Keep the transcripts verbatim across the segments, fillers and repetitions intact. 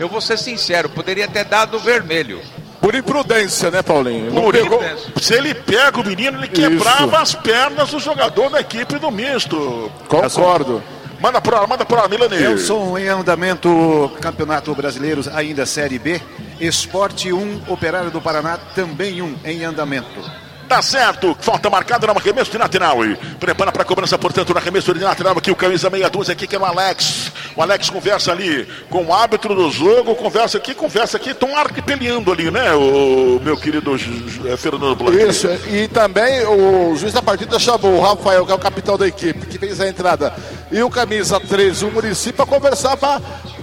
Eu vou ser sincero, poderia ter dado vermelho. Por imprudência, né, Paulinho? Por pegou... Se ele pega o menino, ele quebrava Isso. as pernas do jogador da equipe do misto. Concordo. Manda por lá, manda por lá, Milanês. Elson, em andamento, Campeonato Brasileiro, ainda Série B. Esporte um, Operário do Paraná, também um, em andamento. Tá certo, falta marcada no arremesso de lateral. Prepara para a cobrança, portanto, no arremesso de lateral. Aqui o camisa meia dúzia aqui, que é o Alex. O Alex conversa ali com o árbitro do jogo. Conversa aqui, conversa aqui. Estão arquipeliando ali, né, o meu querido é, Fernando Blanc. Isso, e também o juiz da partida chamou o Rafael, que é o capitão da equipe, que fez a entrada. E o camisa treze, o Muricy, para conversar para...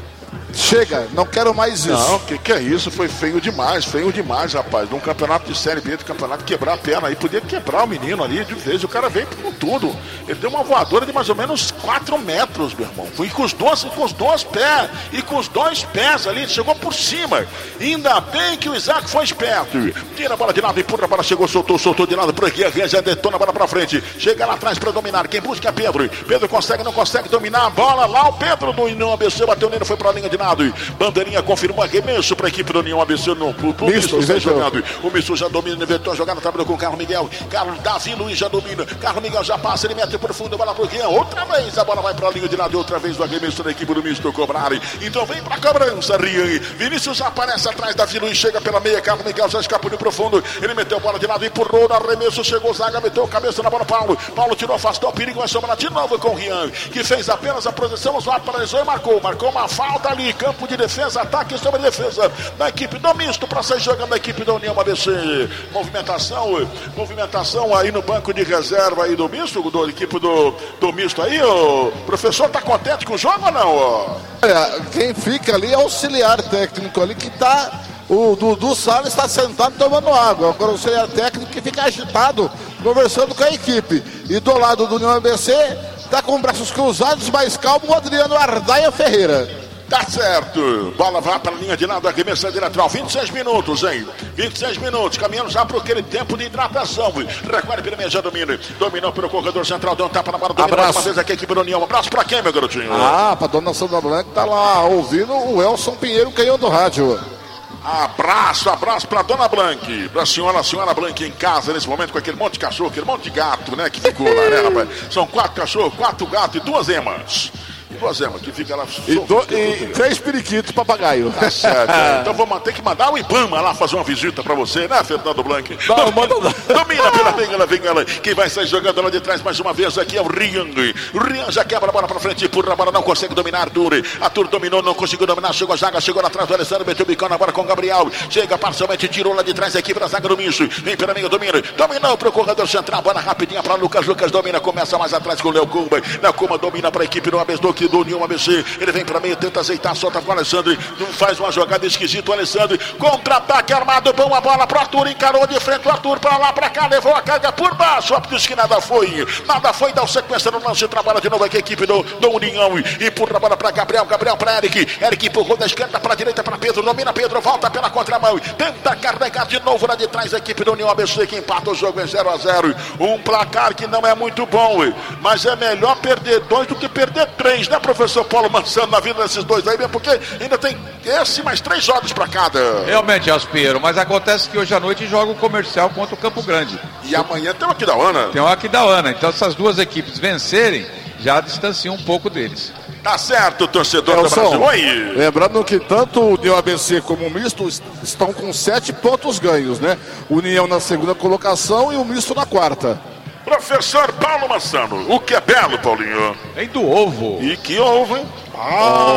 Chega, não quero mais isso. Não, que que é isso? Foi feio demais, feio demais, rapaz. Num campeonato de Série B, do campeonato, quebrar a perna aí. Podia quebrar o menino ali de vez. O cara veio com tudo. Ele deu uma voadora de mais ou menos quatro metros, meu irmão. Foi com os dois, com os dois pés. E com os dois pés ali, ele chegou por cima. Ainda bem que o Isaac foi esperto. Tira a bola de lado, empurra a bola, chegou, soltou, soltou de lado por aqui. A Regia detona a bola pra frente. Chega lá atrás pra dominar. Quem busca é Pedro. Pedro consegue, não consegue dominar a bola. Lá o Pedro do União A B C bateu nele, foi pra linha de lado. Bandeirinha confirmou arremesso para a equipe do União A B C no pro, pro Misto, Misto jogado. O Misto já domina, inventou a jogada, trabalhou com o Carlos Miguel. Carlos Davi Luiz já domina. Carlos Miguel já passa, ele mete por fundo, bola pro Rian. Outra vez a bola vai para a linha de lado, outra vez o arremesso da equipe do Misto cobrar. Então vem para a cobrança, Rian. Vinícius aparece atrás, Davi Luiz chega pela meia. Carlos Miguel já escapou no profundo. Ele meteu a bola de lado, empurrou no arremesso, chegou Zaga, meteu a cabeça na bola. Paulo. Paulo tirou, afastou o perigo, vai sobrar de novo com o Rian, que fez apenas a proteção, o Zuato paralisou e marcou. Marcou uma falta ali, campo de defesa, ataque sobre defesa da equipe do Misto para sair jogando a equipe da União A B C. Movimentação, movimentação aí no banco de reserva aí do Misto, do equipe do, do Misto aí. O professor tá contente com o jogo ou não? Olha, quem fica ali é o auxiliar técnico ali que tá. O Dudu Salles está sentado tomando água. Agora o auxiliar técnico que fica agitado, conversando com a equipe. E do lado do União A B C, tá com braços cruzados, mais calmo, o Adriano Ardaia Ferreira. Tá certo, bola vai para a linha de lado, arremessa de lateral, vinte e seis minutos, hein? vinte e seis minutos, caminhando já para aquele tempo de hidratação. Recuere pela meia, já domina, dominou pelo corredor central, deu um tapa na bola, dominou uma vez aqui a equipe do União. Um abraço para quem, meu garotinho? Ah, para dona Sandra Blanc, tá lá ouvindo o Elson Pinheiro, canhão do rádio. Abraço, abraço pra dona Blanc, pra senhora, a senhora Blanc em casa nesse momento com aquele monte de cachorro, aquele monte de gato, né, que ficou lá, né, rapaz? São quatro cachorros, quatro gatos e duas emas. E duas emas, que fica lá... E, do, e três periquitos, papagaio. Tá certo, é. Então vamos ter que mandar o Ibama lá fazer uma visita pra você, né, Fernando Blanc? Não, manda não. Domina pela bengala, bengala. Quem vai sair jogando lá de trás mais uma vez aqui é o Rian. O Rian já quebra a bola pra frente, empurra a bola, não consegue dominar Arthur. Arthur dominou, não conseguiu dominar, chegou a zaga, chegou lá atrás do Alessandro, meteu o bicão na bola com o Gabriel. Chega parcialmente, tirou lá de trás aqui pra zaga do Misto. Vem pela meia, domina. Dominou pro corredor central, bola rapidinha pra Lucas. Lucas domina, começa mais atrás com o Léo Cumba. Léo Cumba domina pra equipe do A B C, do, do União A B C. Ele vem pra meia, tenta azeitar, solta com o Alessandro. Não faz uma jogada esquisita o Alessandro. Contra-ataque armado, boa bola pro Arthur. Encarou de frente o Arthur pra lá, pra cá. Levou a carga por baixo. Diz que nada foi. Nada foi. Dá o sequência no lance. Trabalha de novo aqui a equipe do, do União. Empurra a bola pra Gabriel. Gabriel pra Eric. Eric empurrou da esquerda pra direita pra Pedro. Domina Pedro. Volta pela contramão. Tenta carregar de novo lá de trás a equipe do União A B C que empata o jogo em zero a zero. Um placar que não é muito bom. Mas é melhor perder dois do que perder três, né, professor Paulo Mansano, na vida desses dois aí, mesmo porque ainda tem esse mais três jogos pra cada. Realmente, Aspiro, mas acontece que hoje à noite joga o Comercial contra o Campo Grande. E amanhã tem o Aquidauana. Tem o Aquidauana, então essas duas equipes vencerem, já distanciam um pouco deles. Tá certo, torcedor é, do Brasil. Oi. Lembrando que tanto o União A B C como o Misto estão com sete pontos ganhos, né? União na segunda colocação e o Misto na quarta. Professor Paulo Mansano, o que é belo, Paulinho? Vem do ovo. E que ovo, hein? Ah,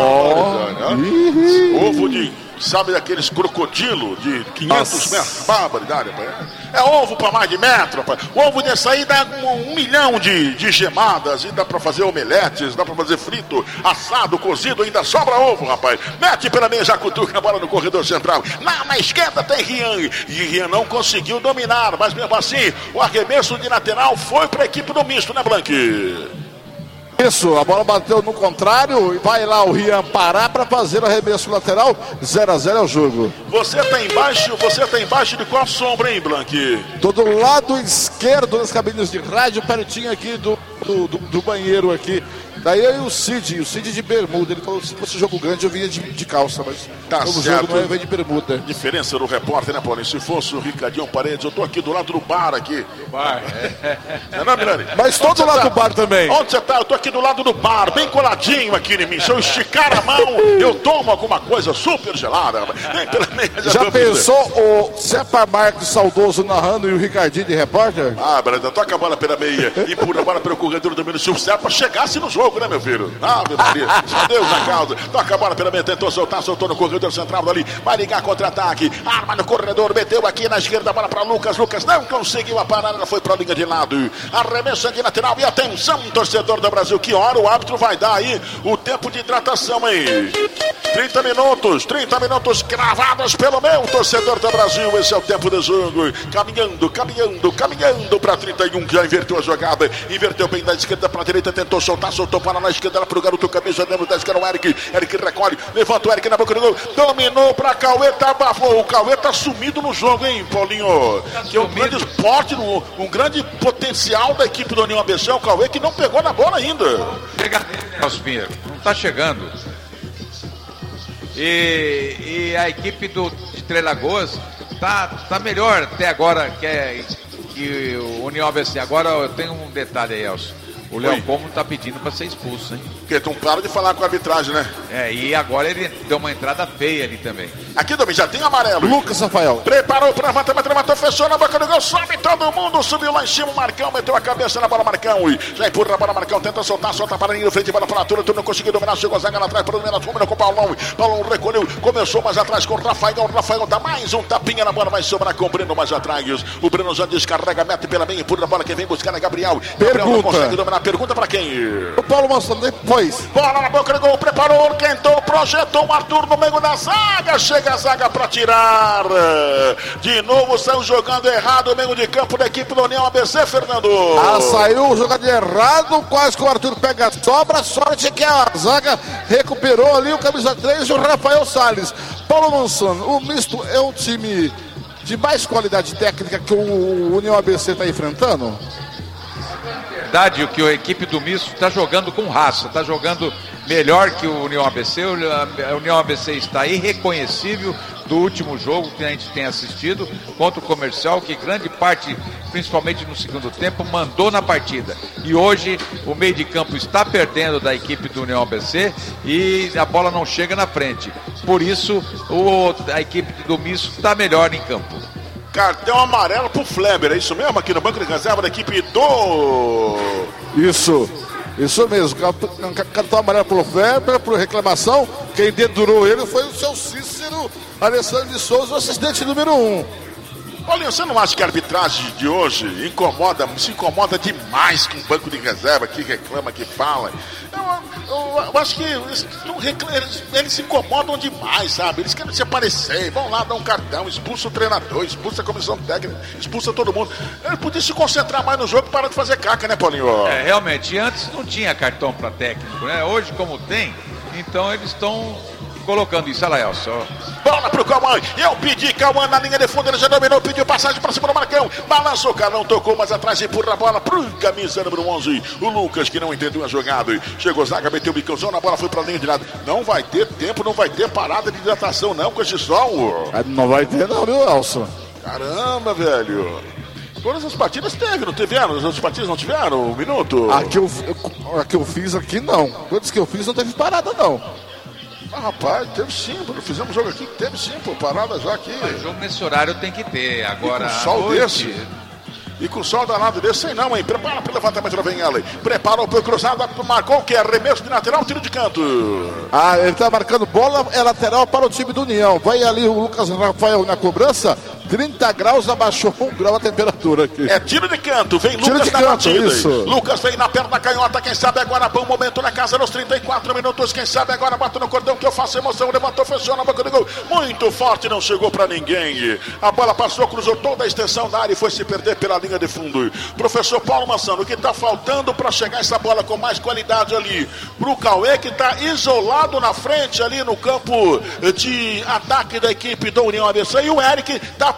oh. Ovo de, sabe, daqueles crocodilo de quinhentos metros. Barbaridade, rapaz. É ovo para mais de metro, rapaz. O ovo desse aí dá um, um milhão de, de gemadas. E dá para fazer omeletes, dá para fazer frito, assado, cozido. Ainda sobra ovo, rapaz. Mete pela meia, já cutuca a bola no corredor central. Lá na esquerda tem Rian. E Rian não conseguiu dominar. Mas mesmo assim, o arremesso de lateral foi para a equipe do Misto, né, Blanque? Isso, a bola bateu no contrário e vai lá o Rian parar para fazer o arremesso lateral. zero a zero é o jogo. Você tá embaixo, você tá embaixo de qual sombra, hein, Blanque? Tô do lado esquerdo das cabines de rádio, pertinho aqui do, do, do, do banheiro aqui Daí eu e o Cid, o Cid de bermuda, ele falou que se fosse jogo grande eu vinha de, de calça, mas tá todo certo. jogo não é, vem de bermuda. Diferença do repórter, né, Paulinho? Se fosse o Ricardinho Paredes, eu tô aqui do lado do bar aqui. Do bar, é. Não, não, Milani? Mas todo do lado tá? do bar também. Onde você tá? Eu tô aqui do lado do bar, bem coladinho aqui em mim. Se eu esticar a mão, eu tomo alguma coisa super gelada. Vem pela meia, já já pensou o Cepa Marques saudoso narrando e o Ricardinho de repórter? Ah, Brandon, toca a bola pela meia, empurra a bola pelo corredor do meio. Se o Cepa chegasse no jogo, né, meu filho? Ah, meu Maria, só Deus na causa. Toca a bola pela meia, tentou soltar, soltou no corredor central ali. Vai ligar contra-ataque. Arma no corredor, meteu aqui na esquerda a bola para Lucas. Lucas não conseguiu a parada, ela foi para a linha de lado. Arremesso aqui lateral e atenção, torcedor do Brasil. Que hora o árbitro vai dar aí o tempo de hidratação aí? trinta minutos, trinta minutos cravados pelo meu torcedor do Brasil. Esse é o tempo do jogo. Caminhando, caminhando, caminhando para trinta e um. Já inverteu a jogada. Inverteu bem da esquerda para a direita. Tentou soltar, soltou para na esquerda para o garoto camisa número dez, que era o Eric. Eric recolhe, levanta o Eric na boca do gol. Dominou para Cauê, tá abafou. O Cauê tá sumido no jogo, hein, Paulinho? Tá que é um grande esporte, um, um grande potencial da equipe do União A B C. O Cauê que não pegou na bola ainda. Chega, Pinheiro, não tá chegando. E, e a equipe do, de Três Lagoas tá, tá melhor até agora que, é, que o União A B C. Agora eu tenho um detalhe aí, Elcio. O Léo Como tá pedindo para ser expulso, hein? Porque tu não para de falar com a arbitragem, né? É, e agora ele deu uma entrada feia ali também. Aqui, Domingo, já tem amarelo. Lucas Rafael. Preparou para matar, matou, matou, fechou na boca do gol, sobe todo mundo, subiu lá em cima, o Marcão, meteu a cabeça na bola, Marcão. Já empurra a bola, Marcão, tenta soltar, solta para a linha de frente, bola para a altura, tu não conseguiu dominar, chegou a zaga lá atrás, para dominar, dominou com o Paulão. Paulão recolheu, começou mais atrás com o Rafael, o Rafael dá mais um tapinha na bola, vai sobrar com o Breno mais atrás. O Breno já descarrega, mete pela meia, empurra a bola, quem vem buscar é Gabriel. Gabriel não consegue dominar, pergunta para quem? O Paulo Mansão depois. Bola na boca do gol, preparou, tentou, projetou o Arthur no meio da zaga. Chega a zaga para tirar. De novo saiu jogando errado o meio de campo da equipe do União A B C, Fernando. Ah, saiu jogando errado, quase que o Arthur pega a sobra. Sorte que a zaga recuperou ali o camisa três e o Rafael Salles. Paulo Mansão, o misto é um time de mais qualidade técnica que o União A B C está enfrentando? Verdade, o que a equipe do Misto está jogando com raça, está jogando melhor que o União A B C. O União A B C está irreconhecível do último jogo que a gente tem assistido contra o Comercial, que grande parte, principalmente no segundo tempo, mandou na partida. E hoje o meio de campo está perdendo da equipe do União A B C e a bola não chega na frente. Por isso o, a equipe do Misto está melhor em campo. Cartão amarelo pro Fleber, é isso mesmo? Aqui no banco de reserva da equipe do... Isso, isso mesmo. Cartão amarelo pro Fleber, por reclamação. Quem dedurou ele foi o seu Cícero Alessandro de Souza, o assistente número um. Olha, você não acha que a arbitragem de hoje incomoda, se incomoda demais com o banco de reserva que reclama, que fala? Eu, eu, eu acho que eles, eles, eles se incomodam demais, sabe? Eles querem se aparecer, vão lá dar um cartão, expulsa o treinador, expulsa a comissão técnica, expulsa todo mundo. Ele podia se concentrar mais no jogo e parar de fazer caca, né, Paulinho? É, realmente, antes não tinha cartão para técnico, né? Hoje, como tem, então eles estão colocando isso. Olha lá, Elcio. Bola pro Cauã. Eu pedi Cauã na linha de fundo. Ele já dominou, pediu passagem para cima do Marcão. Balançou, o Carlão tocou mais atrás, empurra a bola pro camisa número onze. O Lucas, que não entendeu a jogada. Chegou zaga, meteu o bicãozão, na bola foi pra linha de lado. Não vai ter tempo, não vai ter parada de hidratação, não, com esse sol. Não vai ter, não, viu, Elcio? Caramba, velho. Todas as partidas teve, não tiveram? As outras partidas não tiveram? Um minuto? A que eu, a que eu fiz aqui, não. Todas que eu fiz não teve parada, não. Ah, rapaz, teve sim, pô. Fizemos um jogo aqui que teve sim, pô, parada já aqui. O jogo nesse horário tem que ter. Agora, e com sol noite... desse. E com sol danado desse, sei não, hein? Prepara pro levantamento, lá vem ela. Preparou pro cruzado, marcou o que? Arremesso de lateral, tiro de canto. Ah, ele tá marcando bola, é lateral para o time do União. Vai ali o Lucas Rafael na cobrança. trinta graus, abaixou um grau a temperatura aqui. É tiro de canto, vem tiro Lucas de na canto, batida. Isso. Lucas vem na perna canhota, quem sabe agora bom momento na casa nos trinta e quatro minutos, quem sabe agora bate no cordão que eu faço emoção, levantou, fechou na boca do gol, muito forte, não chegou pra ninguém. A bola passou, cruzou toda a extensão da área e foi se perder pela linha de fundo. Professor Paulo Massano, o que tá faltando pra chegar essa bola com mais qualidade ali? Pro Cauê, que tá isolado na frente ali no campo de ataque da equipe do União A B C, e o Eric tá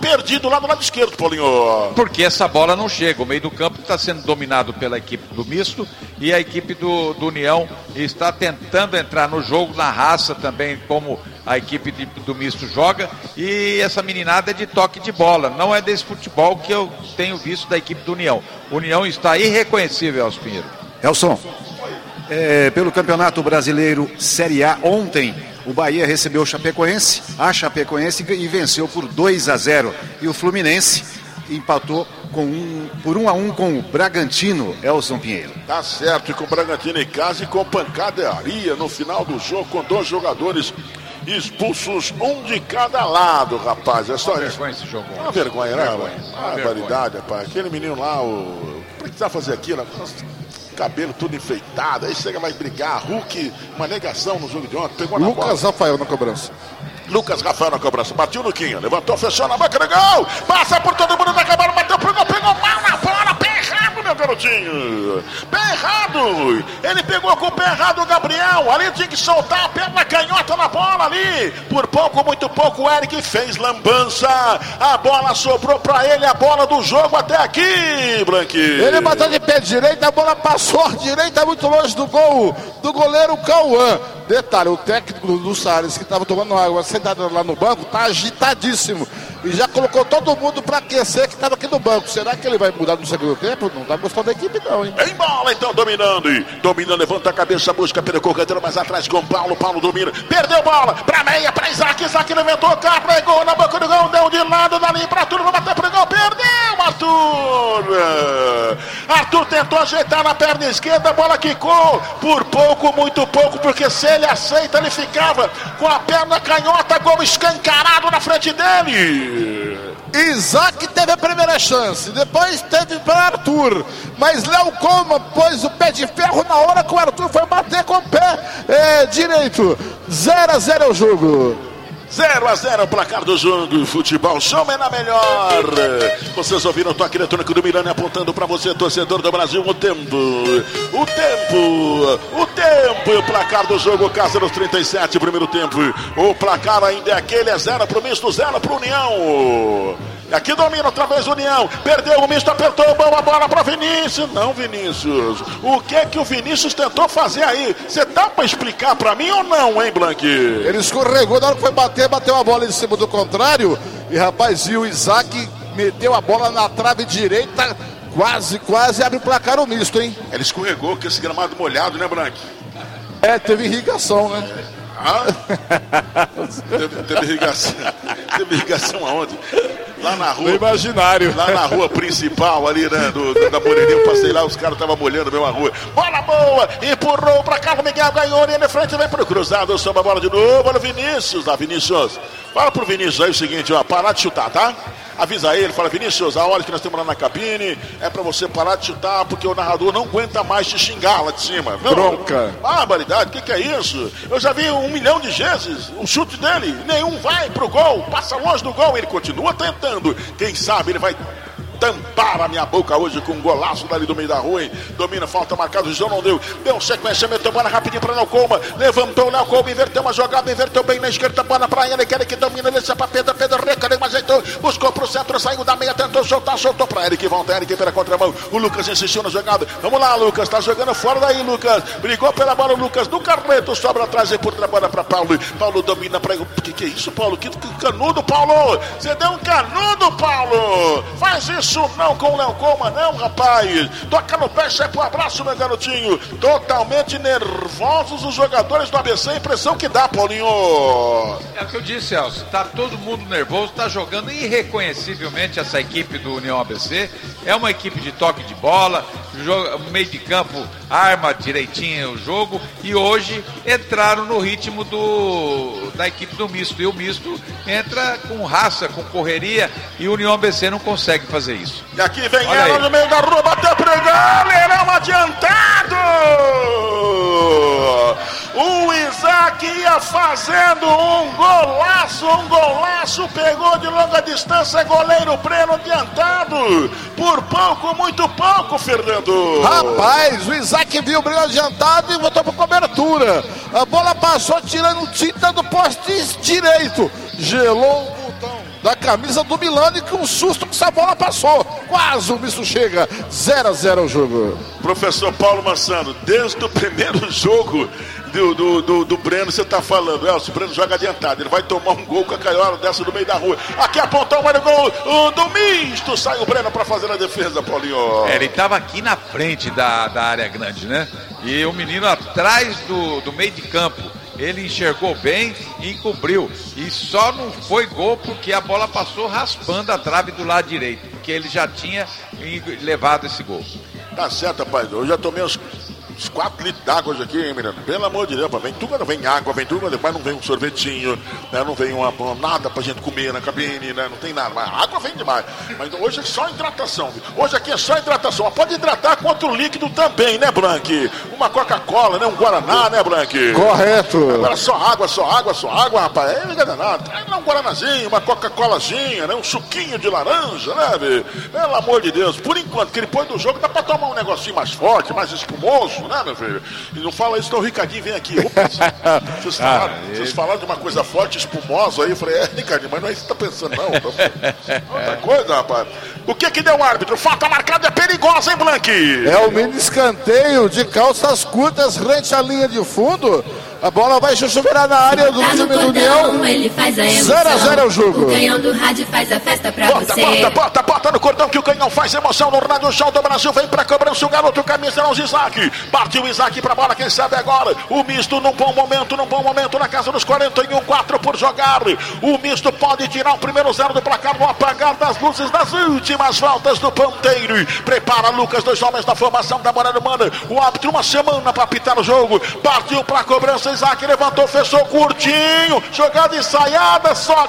perdido lá do lado esquerdo, Paulinho. Porque essa bola não chega. O meio do campo está sendo dominado pela equipe do misto e a equipe do, do União está tentando entrar no jogo na raça também, como a equipe de, do misto joga. E essa meninada é de toque de bola. Não é desse futebol que eu tenho visto da equipe do União. O União está irreconhecível, Elcio Pinheiro. Elson, é, pelo Campeonato Brasileiro Série A, ontem o Bahia recebeu o Chapecoense, a Chapecoense, e venceu por dois a zero. E o Fluminense empatou com um, por um a um com o Bragantino, Elson Pinheiro. Tá certo, e com o Bragantino em casa e com pancadaria no final do jogo, com dois jogadores expulsos, um de cada lado, rapaz. É só isso. Esse jogo. Uma vergonha, né? Vergonha. Uma barbaridade, rapaz. Aquele menino lá, o... Por que precisava fazer aquilo? Cabelo tudo enfeitado, aí chega, vai brigar. Hulk, uma negação no jogo de ontem, pegou na bola. Lucas Rafael na cobrança. Lucas Rafael na cobrança, bateu no Quinho, levantou, fechou na banca do gol, passa por todo mundo, vai acabar, bateu pro gol, pegou mal na bola, pé errado, meu garotinho, pé errado, ele pegou com o pé errado o Gabriel, ali tinha que soltar a perna canhota na bola ali, por pouco, muito pouco, o Eric fez lambança, a bola sobrou pra ele, a bola do jogo até aqui, Blanqui. Ele bateu de pé direito, a bola passou à direita, muito longe do gol do goleiro Cauã. Detalhe, o técnico do, do Salles, que estava tomando água sentado lá no banco, está agitadíssimo. E já colocou todo mundo para aquecer que estava aqui no banco. Será que ele vai mudar no segundo tempo? Não está gostando da equipe não, hein? Em bola então, dominando. Dominando, levanta a cabeça, busca pelo corredor mais atrás com Paulo. Paulo domina, perdeu bola, pra meia, pra Isaac. Isaac levantou, carregou na boca do gol, deu de lado, dali pra tudo, vai bater pro gol, perdeu, Arthur. Arthur tentou ajeitar na perna esquerda, a bola quicou. Por pouco, muito pouco, porque se ele aceita, ele ficava com a perna canhota, gol escancarado na frente dele. Isaac teve a primeira chance, depois teve para Arthur, mas Léo Coma pôs o pé de ferro na hora que o Arthur foi bater com o pé é, direito. zero a zero o jogo. zero a zero o placar do jogo. Futebol Show é na melhor. Vocês ouviram o toque eletrônico do Mirani apontando para você, torcedor do Brasil. O tempo, o tempo, o tempo e o placar do jogo. Casa nos trinta e sete, primeiro tempo. O placar ainda é aquele, é zero pro misto, zero pro União. Aqui domina outra vez o União. Perdeu o misto, apertou a bola para Vinícius. Não, Vinícius. O que que o Vinícius tentou fazer aí? Você dá para explicar para mim ou não, hein, Blanqui? Ele escorregou, na hora que foi bater, bateu a bola em cima do contrário. E, rapaz, e o Isaac meteu a bola na trave direita. Quase, quase abre o placar o misto, hein? Ele escorregou com esse gramado molhado, né, Blanqui? É, teve irrigação, né? Ah? teve, teve irrigação. Teve irrigação aonde? Lá na rua. No imaginário. Lá na rua principal ali, né? Do, do, da Moreirinha, eu passei lá, os caras estavam molhando mesmo a rua. Bola boa! Empurrou pra cá, o Miguel ganhou, linha de frente, vem pro cruzado, sobe a bola de novo. Olha o Vinícius, lá, Vinícius. Fala pro Vinícius aí o seguinte, ó, parar de chutar, tá? Avisa ele, fala, Vinícius, a hora que nós temos lá na cabine é pra você parar de chutar, porque o narrador não aguenta mais te xingar lá de cima. Não, bronca. Barbaridade, o que, que é isso? Eu já vi um milhão de vezes o chute dele, nenhum vai pro gol, passa longe do gol, ele continua tentando. Quem sabe ele vai tampar a minha boca hoje com um golaço dali do meio da rua, hein? Domina, falta marcada, o João não deu. Deu sequência, meteu bola rapidinho para Léo Coma. Levantou o Léo Coma, inverteu uma jogada, inverteu bem na esquerda, bola pra ele, quer que domina, ele para Pedro, Pedro recadeu, mas ajeitou, buscou pro centro, saiu da meia, tentou soltar, soltou pra Eric, volta Eric pela contramão. O Lucas insistiu na jogada. Vamos lá, Lucas, tá jogando fora daí, Lucas. Brigou pela bola, o Lucas do Carleto, sobra atrás e por bola pra Paulo. Paulo domina pra ele. O que, que é isso, Paulo? Que, que canudo, Paulo? Você deu um canudo, Paulo? Faz isso não com o Léo Coma, não, rapaz. Toca no pé, sai pro abraço, meu garotinho. Totalmente nervosos os jogadores do A B C. A impressão que dá, Paulinho. É o que eu disse, Elcio. Tá todo mundo nervoso, tá jogando irreconhecivelmente essa equipe do União A B C. É uma equipe de toque de bola, joga, meio de campo, arma direitinho o jogo. E hoje entraram no ritmo do, da equipe do misto. E o misto entra com raça, com correria. E o União A B C não consegue fazer isso. E aqui vem Olha ela aí. No meio da rua, bateu pro gol, Leirão adiantado! O Isaac ia fazendo um golaço, um golaço, pegou de longa distância, goleiro Breno adiantado, por pouco, muito pouco, Fernando. Rapaz, o Isaac viu o Breno adiantado e voltou para cobertura, a bola passou tirando tinta do poste direito, gelou o botão. da camisa do Milani, que um susto que essa bola passou. Quase o misto chega. zero a zero o jogo. Professor Paulo Massano, desde o primeiro jogo do, do, do, do Breno, você tá falando, Elcio, o Breno joga adiantado, ele vai tomar um gol com a caiola dessa do meio da rua. Aqui apontou o gol o, do misto, sai o Breno pra fazer a defesa, Paulinho. É, ele tava aqui na frente da, da área grande, né? E o menino atrás do, do meio de campo. Ele enxergou bem e encobriu. E só não foi gol porque a bola passou raspando a trave do lado direito, porque ele já tinha levado esse gol. Tá certo, rapaz. Eu já tomei uns, uns quatro litros d'água hoje aqui, hein, Miranda? Pelo amor de Deus, vem tudo, vem água, vem tudo, mas depois não vem um sorvetinho, né? Não vem uma, uma, nada pra gente comer na cabine, né? Não tem nada, mas a água vem demais. Mas hoje é só hidratação. Hoje aqui é só hidratação. Mas pode hidratar com outro líquido também, né, Blanque? Uma Coca-Cola, né? Um Guaraná, né, Blanque? Correto. Agora só água, só água, só água, rapaz. É, não é nada. Traz um Guaranazinho, uma Coca-Colazinha, né? Um suquinho de laranja, né, velho? Pelo amor de Deus. Por enquanto, que depois do jogo dá pra tomar um negocinho mais forte, mais espumoso, né, meu filho? E não fala isso, então o Ricardinho vem aqui. Opa, vocês, falaram, ah, vocês falaram de uma coisa forte, espumosa aí. Eu falei, é, Ricardinho, mas não é isso que você tá pensando, não. Outra coisa, rapaz. O que que deu o árbitro? Falta marcada é perigosa, hein, Blanque? É o mini escanteio de calças curtas frente à linha de fundo. A bola vai chover na área do time do União. Ele faz a emoção. zero a zero é o jogo. O canhão do rádio faz a festa pra bota, você. Bota, bota, bota no cordão que o canhão faz emoção no rádio show do Brasil. Vem pra cobrança o garoto camisa onze Isaac. Partiu Isaac pra bola, quem sabe agora. O misto num bom momento, num bom momento na casa dos quarenta e um, quatro por jogar. O misto pode tirar o primeiro zero do placar no apagar das luzes das últimas voltas do ponteiro. Prepara Lucas, dois homens da formação da Morada Humana. O árbitro uma semana pra apitar o jogo. Partiu pra cobrança Isaac, levantou, fechou curtinho, jogada ensaiada, só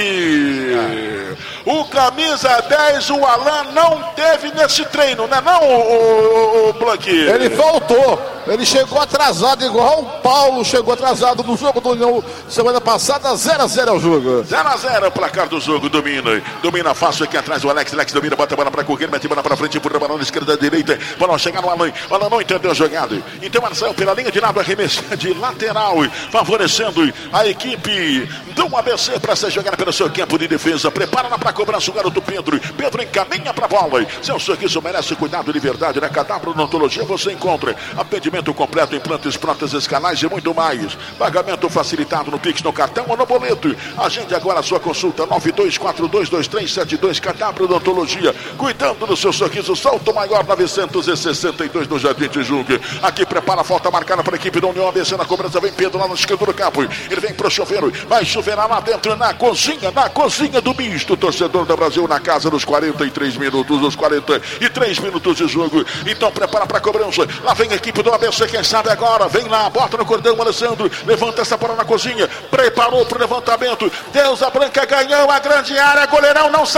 que o camisa dez, o Alan, não teve nesse treino, né não, o, o, o Blanque? Ele faltou, ele chegou atrasado, igual o Paulo chegou atrasado no jogo do União semana passada. Zero a zero é o jogo. Zero a zero, o placar do jogo, domina, domina fácil aqui atrás o Alex, Alex domina, bota a bola pra correr, mete a bola pra frente, empurra a bola na esquerda, direita, bola chegar no Alan, o Alan não entendeu a jogada, então Marcelo pela linha de lado, arremesso de lateral, favorecendo a equipe do A B C para ser jogada pelo seu campo de defesa. Prepara lá para cobrança o garoto Pedro. Pedro encaminha para a bola. Seu sorriso merece cuidado de verdade. Na Cadáver Odontologia você encontra atendimento completo, implantes, próteses, canais e muito mais. Pagamento facilitado no Pix, no cartão ou no boleto. Agende agora a sua consulta. nove dois quatro dois dois três sete dois. Cadáver Odontologia. Cuidando do seu sorriso. Salto Maior novecentos e sessenta e dois no Jardim Tijuca. Aqui prepara a falta marcada para a equipe da União A B C. Na cobrança vem Pedro lá no esquerdo do campo. Ele vem pro chuveiro. Vai chuveirar lá dentro na cozinha. Na cozinha do misto. Torcedor do Brasil na casa dos quarenta e três minutos. Dos quarenta e três minutos de jogo. Então prepara para a cobrança. Lá vem a equipe do A B C. Quem sabe agora. Vem lá. Bota no cordão. Alessandro. Levanta essa bola na cozinha. Preparou pro levantamento. Deusa Branca ganhou a grande área. Goleirão não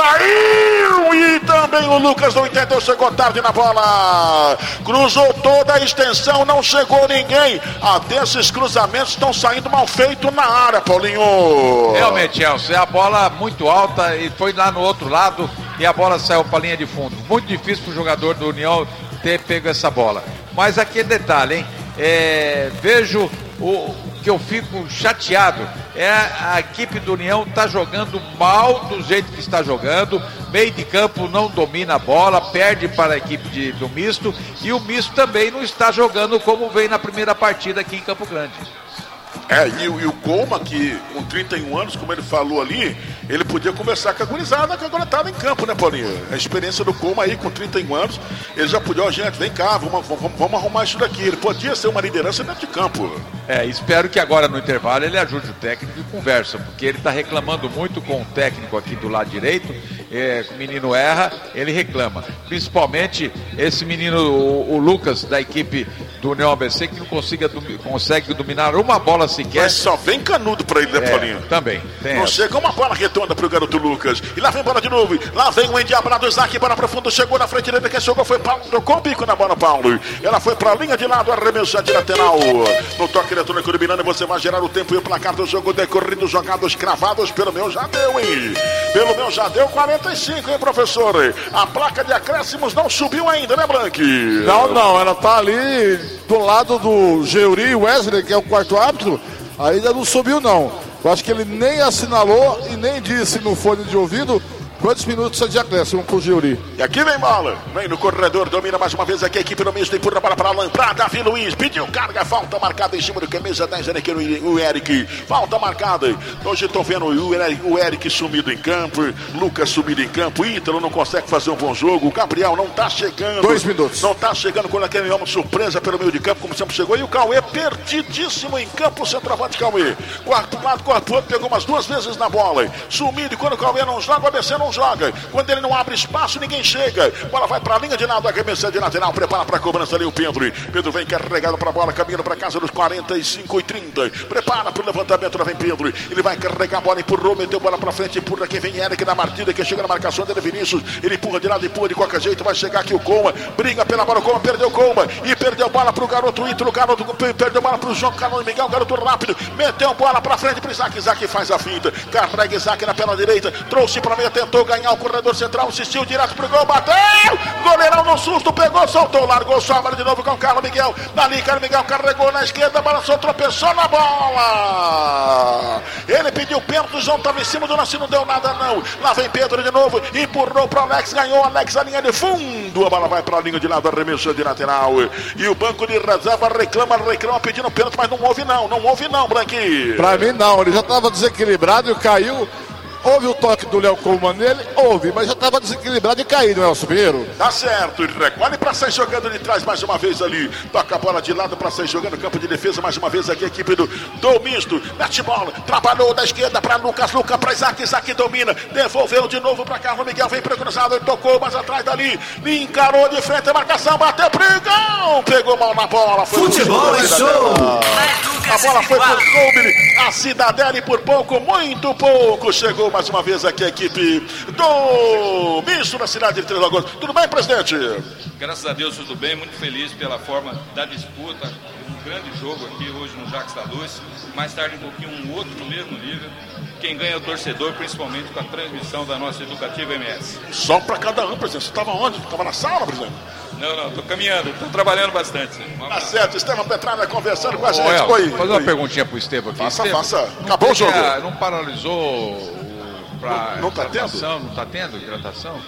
saiu. E também o Lucas não entendeu. Chegou tarde na bola. Cruzou toda a extensão. Não chegou ninguém. Até esses cruzamentos estão saindo mal feito na área, Paulinho. Realmente, Elcio, é a bola muito alta e foi lá no outro lado e a bola saiu para a linha de fundo. Muito difícil para o jogador do União ter pego essa bola. Mas aquele detalhe, hein? É, vejo o que eu fico chateado é a equipe do União tá jogando mal do jeito que está jogando, meio de campo não domina a bola, perde para a equipe de, do misto, e o misto também não está jogando como veio na primeira partida aqui em Campo Grande. É, e, e o Coma, que com trinta e um anos, como ele falou ali, ele podia conversar com a gurizada que agora estava em campo, né, Paulinho? A experiência do Coma aí com trinta e um anos, ele já podia, ó, gente, vem cá, vamos, vamos, vamos arrumar isso daqui. Ele podia ser uma liderança dentro de campo. É, espero que agora no intervalo ele ajude o técnico e conversa, porque ele está reclamando muito com o técnico aqui do lado direito. É, o menino erra, ele reclama. Principalmente esse menino, o, o Lucas, da equipe do União A B C, que não consiga, consegue dominar uma bola sequer. Mas só vem canudo pra ele, né, é, Paulinho? Também. Não essa. Chega uma bola redonda pro garoto Lucas. E lá vem bola de novo. Lá vem o endiabrado Isaac para profundo. Chegou na frente dele. Quem chegou foi Paulo. Tocou o bico na bola, Paulo. Ela foi pra linha de lado, arremessar de lateral. No toque eletrônico do Miranda, você vai gerar o tempo e o placar do jogo decorrido. Jogados cravados pelo meu já deu, hein? Pelo meu já deu quarenta e cinco, hein, professor? A placa de acréscimos não subiu ainda, né, Blanque? Não, não. Ela tá ali do lado do Geuri Wesley, que é o quarto árbitro. Ainda não subiu, não. Eu acho que ele nem assinalou e nem disse no fone de ouvido quantos minutos é de acréscimo pro Giuri. E aqui vem bola, vem no corredor, domina mais uma vez aqui a equipe do misto, empurra a bola para Alain, para Davi Luiz, pediu carga, falta marcada em cima do camisa dez, aqui o Eric, falta marcada. Hoje estou vendo o Eric, o Eric sumido em campo, Lucas sumido em campo, Ítalo não consegue fazer um bom jogo, o Gabriel não tá chegando. Dois minutos. Não tá chegando com aquele homem surpresa pelo meio de campo, como sempre chegou, e o Cauê perdidíssimo em campo, o centroavante Cauê. Quarto lado, quarto outro, pegou umas duas vezes na bola, sumido, e quando o Cauê não joga, o A B C não joga. Quando ele não abre espaço, ninguém chega. Bola vai para a linha de lado, arremessa de lateral, prepara para a cobrança ali o Pedro. Pedro vem carregado para a bola, caminhando para casa dos quarenta e cinco e trinta. Prepara para o levantamento, lá vem Pedro. Ele vai carregar a bola, empurrou, meteu a bola para frente, empurra quem vem Eric na partida, que chega na marcação dele, Vinícius. Ele empurra de lado, empurra de qualquer jeito, vai chegar aqui o Coma. Briga pela bola, o Coma perdeu o Coma. E perdeu bola para o garoto Ítalo, o garoto perdeu bola para o João Carlos Miguel, o garoto rápido. Meteu a bola para frente para Isaac, Isaac faz a finta. Carrega Isaac na perna direita, trouxe para a meia, tentou ganhar o corredor central, assistiu direto pro gol, bateu, goleirão no susto, pegou, soltou, largou, sobra de novo com o Carlos Miguel, dali Carlos Miguel carregou na esquerda, balançou, tropeçou na bola, ele pediu pênalti, o João estava em cima do lance, não deu nada não, lá vem Pedro de novo, empurrou pro Alex, ganhou Alex a linha de fundo, a bola vai pra linha de lado, arremesso de lateral, e o banco de reserva reclama, reclama pedindo pênalti, mas não houve não, não houve não, Branqui. Pra mim não, ele já estava desequilibrado e caiu. Houve o toque do Léo Coleman nele? Houve, mas já estava desequilibrado e caído, Nelson Pinheiro. Tá certo, ele recolhe para sair jogando de trás mais uma vez ali. Toca a bola de lado para sair jogando no campo de defesa mais uma vez aqui a equipe do, do misto. Mete bola, trabalhou da esquerda para Lucas, Lucas para Isaac, Isaac domina. Devolveu de novo para Carlos Miguel, vem para o cruzado, ele tocou mais atrás dali. Encarou de frente a marcação, bateu, brigão. Pegou mal na bola. Foi Futebol é show. A bola foi por Colby, a Cidadela e por pouco, muito pouco. Chegou mais uma vez aqui a equipe do misto na cidade de Três Lagoas. Tudo bem, presidente? Graças a Deus, tudo bem. Muito feliz pela forma da disputa. Um grande jogo aqui hoje no Jacques da Luz. Mais tarde um pouquinho um outro no mesmo nível. Quem ganha é o torcedor, principalmente com a transmissão da nossa Educativa M S. Só para cada um, presidente. Você estava onde? Estava na sala, presidente? Não, não, estou caminhando, estou trabalhando bastante. Tá certo, Estevam Petralha conversando com a gente. Ô, El, Oi, fazer oi. uma perguntinha pro Estevam aqui. Faça, Estevam, faça. Acabou o jogo. A, não paralisou para Não, não tá tendo? Não está tendo hidratação?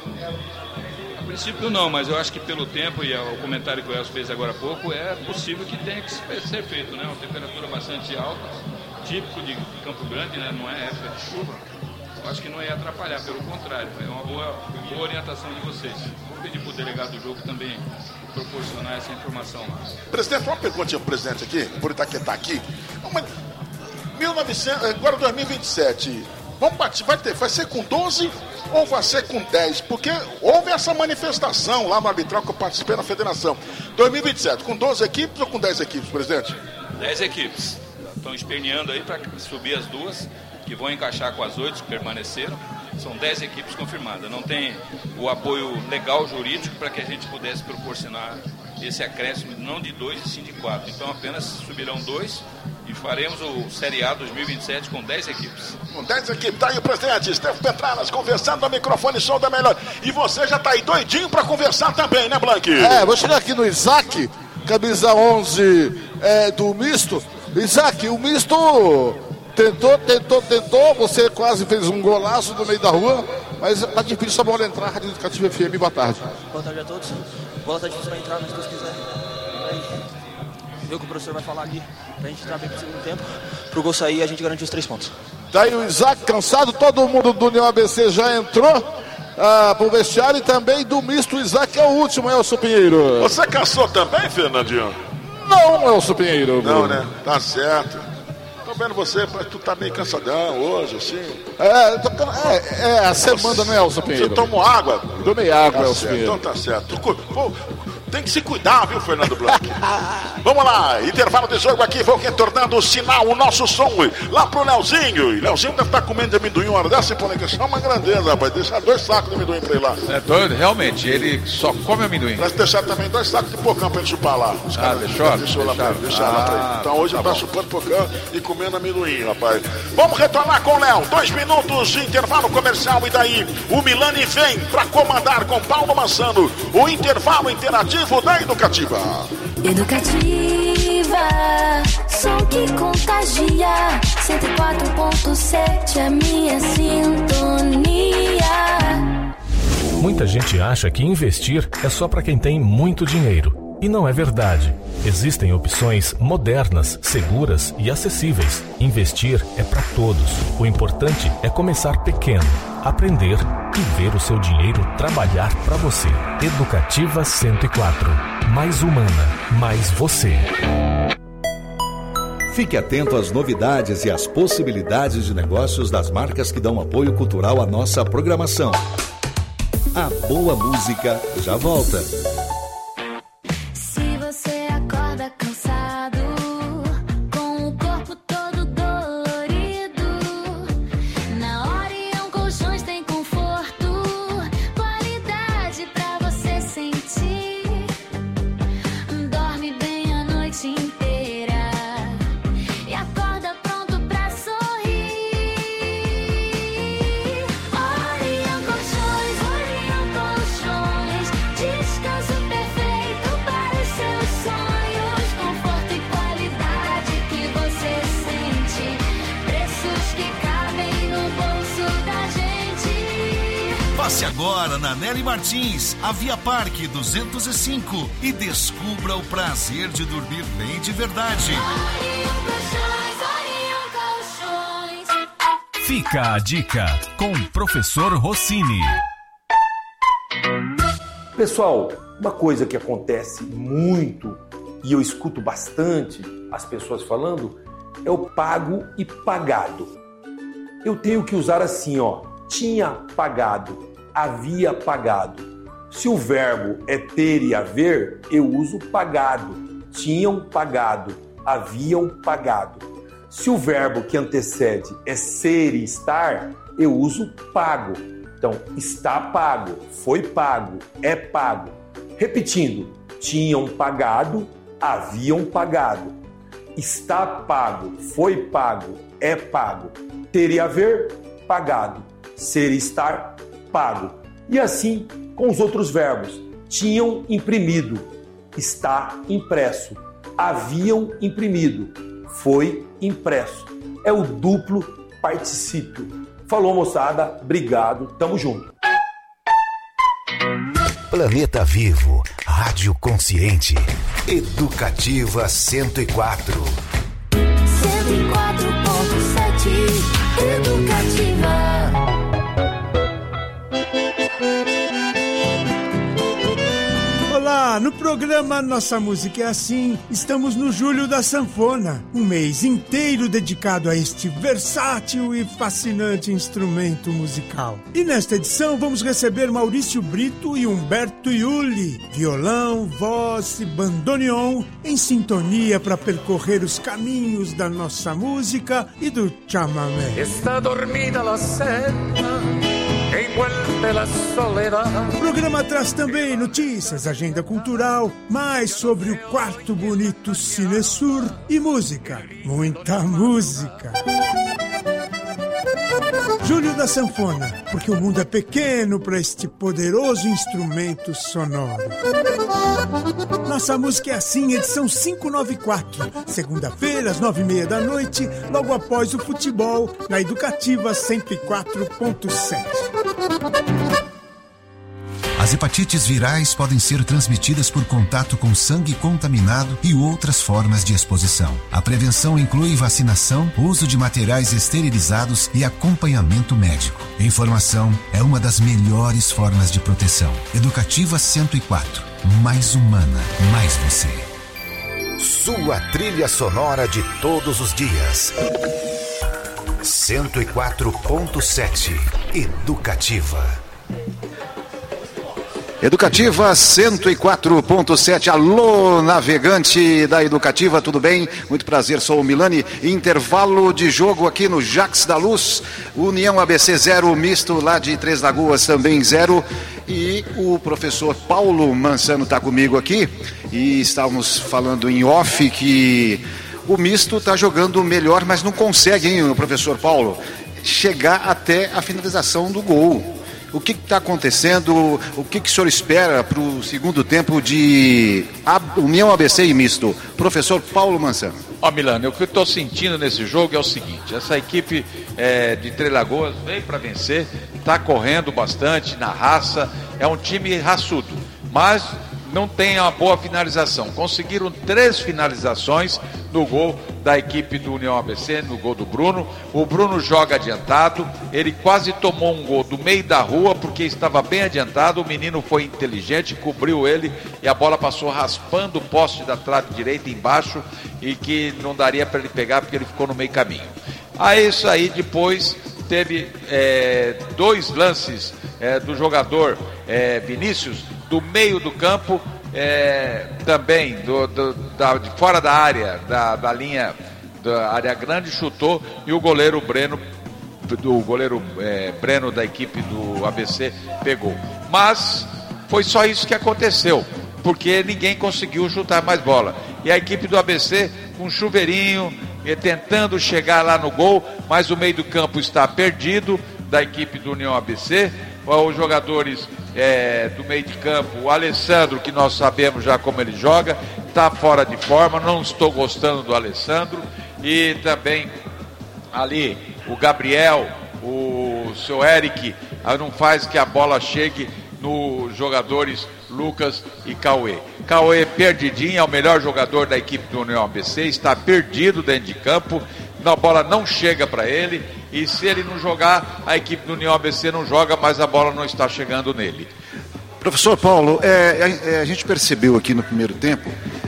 A princípio não, mas eu acho que pelo tempo e o comentário que o Elcio fez agora há pouco, é possível que tenha que ser feito, né? Uma temperatura bastante alta, típico de Campo Grande, né? Não é época de chuva. Eu acho que não ia atrapalhar, pelo contrário, é uma boa, boa orientação de vocês. Vou pedir para o delegado do jogo também proporcionar essa informação lá. Presidente, uma perguntinha pro presidente aqui, por Itaquetá aqui. Uma, mil e novecentos, agora dois mil e vinte e sete, vamos partir, vai, ter, vai ser com doze ou vai ser com dez? Porque houve essa manifestação lá no arbitral que eu participei na federação. dois mil e vinte e sete, com doze equipes ou com dez equipes, presidente? dez equipes. Estão esperneando aí para subir as duas, que vão encaixar com as oito que permaneceram. São dez equipes confirmadas. Não tem o apoio legal jurídico para que a gente pudesse proporcionar esse acréscimo, não de dois e sim de quatro. Então apenas subirão dois e faremos o Série A dois mil e vinte e sete com dez equipes. Com dez equipes, tá aí o presidente Estevam Petralas conversando no microfone som da melhor. E você já tá aí doidinho para conversar também, né, Blanqui? É, vou chegar aqui no Isaac, camisa onze é, do misto. Isaac, o misto tentou, tentou, tentou, você quase fez um golaço no meio da rua, mas tá difícil a bola entrar. Rádio Educativa F M, boa tarde. Boa tarde a todos. A bola tá difícil pra entrar, mas se Deus quiser. Ver o que o professor vai falar ali, pra gente entrar bem pro segundo tempo, pro gol sair e a gente garantir os três pontos. Daí o Isaac cansado, todo mundo do União A B C já entrou ah, pro vestiário e também do misto. O Isaac é o último, Elcio Pinheiro. Você cansou também, Fernandinho? Não, Elcio Pinheiro. Não, né? Tá certo. Tô vendo você, mas tu tá meio cansadão hoje, assim. É, tô, é, é a semana, né, Elcio Pinheiro? Você tomou água? Tomei água, Tá Elcio certo, Pinheiro. então tá certo. Pô, tem que se cuidar, viu, Fernando Blanc? Vamos lá, intervalo de jogo aqui, vou retornando o sinal, o nosso som, lá pro Leozinho. E Leozinho deve estar comendo de amendoim uma hora dessa, pô, né? Que é uma grandeza, rapaz. Deixar dois sacos de amendoim pra ele lá. É doido, realmente, ele só come amendoim. Nós deixar também dois sacos de pocão pra ele chupar lá. Os Ah, caras deixou? deixou lá pra ele, deixar lá pra ele. Ah, Então hoje tá ele tá bom. chupando pocão e comendo amendoim, rapaz. Vamos retornar com o Léo. Dois minutos de intervalo comercial e daí o Milani vem pra comandar com Paulo Massano o intervalo interativo da Educativa. Educativa, som que contagia. Cento e quatro ponto sete é minha sintonia. Muita gente acha que investir é só para quem tem muito dinheiro. E não é verdade. Existem opções modernas, seguras e acessíveis. Investir é para todos. O importante é começar pequeno, aprender e ver o seu dinheiro trabalhar para você. Educativa cento e quatro. Mais humana, mais você. Fique atento às novidades e às possibilidades de negócios das marcas que dão apoio cultural à nossa programação. A boa música já volta. Se você acorda cansado, com o corpo todo dolorido, na Orion Colchões tem conforto, qualidade pra você sentir. Dorme bem a noite inteira e acorda pronto pra sorrir. Orion Colchões, Orion Colchões, descanso perfeito para os seus sonhos, conforto e qualidade que você sente, preços que cabem no bolso da gente. Passe agora na Nelly Martins, a Via Parque duzentos e cinco e descubra o prazer de dormir bem de verdade. Orion Colchões, Orion Colchões. Fica a dica com o professor Rossini. Pessoal, uma coisa que acontece muito e eu escuto bastante as pessoas falando é o pago e pagado. Eu tenho que usar assim, ó, tinha pagado, havia pagado. Se o verbo é ter e haver, eu uso pagado. Tinham pagado, haviam pagado. Se o verbo que antecede é ser e estar, eu uso pago. Então, está pago, foi pago, é pago. Repetindo, tinham pagado, haviam pagado. Está pago, foi pago, é pago. Ter e haver, pagado. Ser e estar, pago. E assim com os outros verbos. Tinham imprimido, está impresso. Haviam imprimido, foi impresso. É o duplo particípio. Falou, moçada, obrigado, tamo junto. Planeta Vivo, Rádio Consciente, Educativa cento e quatro. cento e quatro ponto sete Educativa. Olá, no programa Nossa Música é Assim, estamos no Julho da Sanfona, um mês inteiro dedicado a este versátil e fascinante instrumento musical. E nesta edição vamos receber Maurício Brito e Humberto Iulli, violão, voz e bandoneon, em sintonia para percorrer os caminhos da nossa música e do chamamé. Está dormida la cena, envuelve la soledad. O programa traz também notícias, agenda cultural, mais sobre o quarto bonito Cinesur e música, muita música. Júlio da Sanfona, porque o mundo é pequeno para este poderoso instrumento sonoro. Nossa Música é Assim, edição quinhentos e noventa e quatro, segunda-feira, às nove e meia da noite, logo após o futebol, na Educativa cento e quatro ponto sete. As hepatites virais podem ser transmitidas por contato com sangue contaminado e outras formas de exposição. A prevenção inclui vacinação, uso de materiais esterilizados e acompanhamento médico. Informação é uma das melhores formas de proteção. Educativa cento e quatro. Mais humana, mais você. Sua trilha sonora de todos os dias. cento e quatro ponto sete. Educativa. Educativa cento e quatro ponto sete, alô navegante da Educativa, tudo bem? Muito prazer, sou o Milani. Intervalo de jogo aqui no Jax da Luz, União A B C zero, misto lá de Três Lagoas também zero. E o professor Paulo Mansano está comigo aqui e estávamos falando em off que o misto está jogando melhor, mas não consegue, hein, o professor Paulo, chegar até a finalização do gol. O que está acontecendo? O que, que o senhor espera para o segundo tempo de União A B C e misto? Professor Paulo Mansano. Ó, oh, Milano, o que eu estou sentindo nesse jogo é o seguinte: essa equipe é, de Três Lagoas veio para vencer, está correndo bastante na raça, é um time raçudo, mas não tem uma boa finalização. Conseguiram três finalizações no gol da equipe do União A B C, no gol do Bruno. O Bruno joga adiantado, ele quase tomou um gol do meio da rua porque estava bem adiantado. O menino foi inteligente, cobriu ele e a bola passou raspando o poste da trave direita embaixo e que não daria para ele pegar porque ele ficou no meio caminho. A isso aí depois teve é, dois lances é, do jogador é, Vinícius do meio do campo, é, também do, do, da, de fora da área, da, da linha da área grande, chutou e o goleiro Breno, do goleiro é, Breno da equipe do A B C pegou. Mas foi só isso que aconteceu, porque ninguém conseguiu chutar mais bola. E a equipe do A B C com um chuveirinho, e tentando chegar lá no gol, mas o meio do campo está perdido da equipe do União A B C. Os jogadores é, do meio de campo, o Alessandro, que nós sabemos já como ele joga, está fora de forma, não estou gostando do Alessandro. E também ali o Gabriel, o seu Eric, não faz que a bola chegue nos jogadores Lucas e Cauê. Cauê perdidinho, é o melhor jogador da equipe do União A B C, está perdido dentro de campo, a bola não chega para ele, e se ele não jogar, a equipe do União A B C não joga, mas a bola não está chegando nele. Professor Paulo, é, é, a gente percebeu aqui no primeiro tempo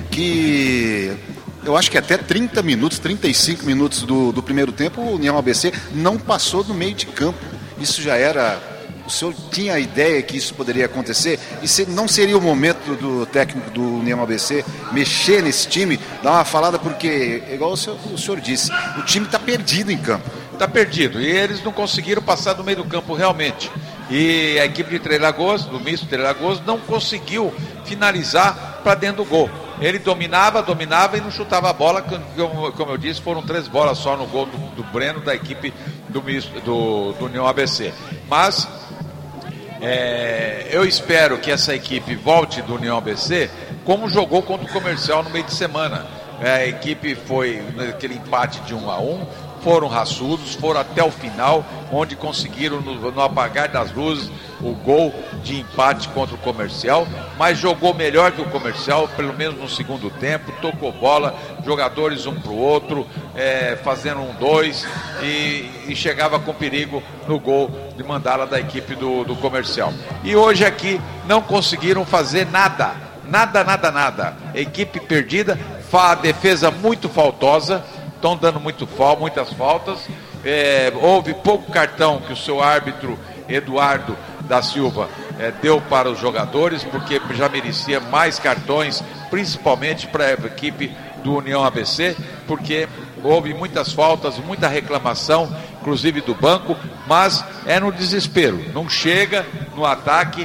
que eu acho que até trinta minutos, trinta e cinco minutos do, do primeiro tempo, o União A B C não passou do meio de campo. Isso já era... O senhor tinha a ideia que isso poderia acontecer? E se não seria o momento do técnico do União A B C mexer nesse time, dar uma falada, porque, igual o senhor, o senhor disse, o time está perdido em campo. Está perdido, e eles não conseguiram passar do meio do campo realmente. E a equipe de Três Lagoas, do misto Três Lagoas, não conseguiu finalizar para dentro do gol. Ele dominava, dominava e não chutava a bola, como, como eu disse, foram três bolas só no gol do, do Breno, da equipe do, misto, do, do União A B C. Mas... É, eu espero que essa equipe volte do União A B C como jogou contra o Comercial no meio de semana. É, a equipe foi naquele empate de um a um, foram raçudos, foram até o final, onde conseguiram no, no apagar das luzes o gol de empate contra o Comercial, mas jogou melhor que o Comercial, pelo menos no segundo tempo, tocou bola, jogadores um para o outro, é, fazendo um dois, e, e chegava com perigo no gol de mandala da equipe do, do Comercial. E hoje aqui não conseguiram fazer nada, nada, nada, nada. Equipe perdida, a defesa muito faltosa, estão dando muito fal, muitas faltas, é, houve pouco cartão que o seu árbitro Eduardo da Silva é, deu para os jogadores, porque já merecia mais cartões, principalmente para a equipe do União A B C, porque houve muitas faltas, muita reclamação, inclusive do banco, mas é no desespero, não chega no ataque,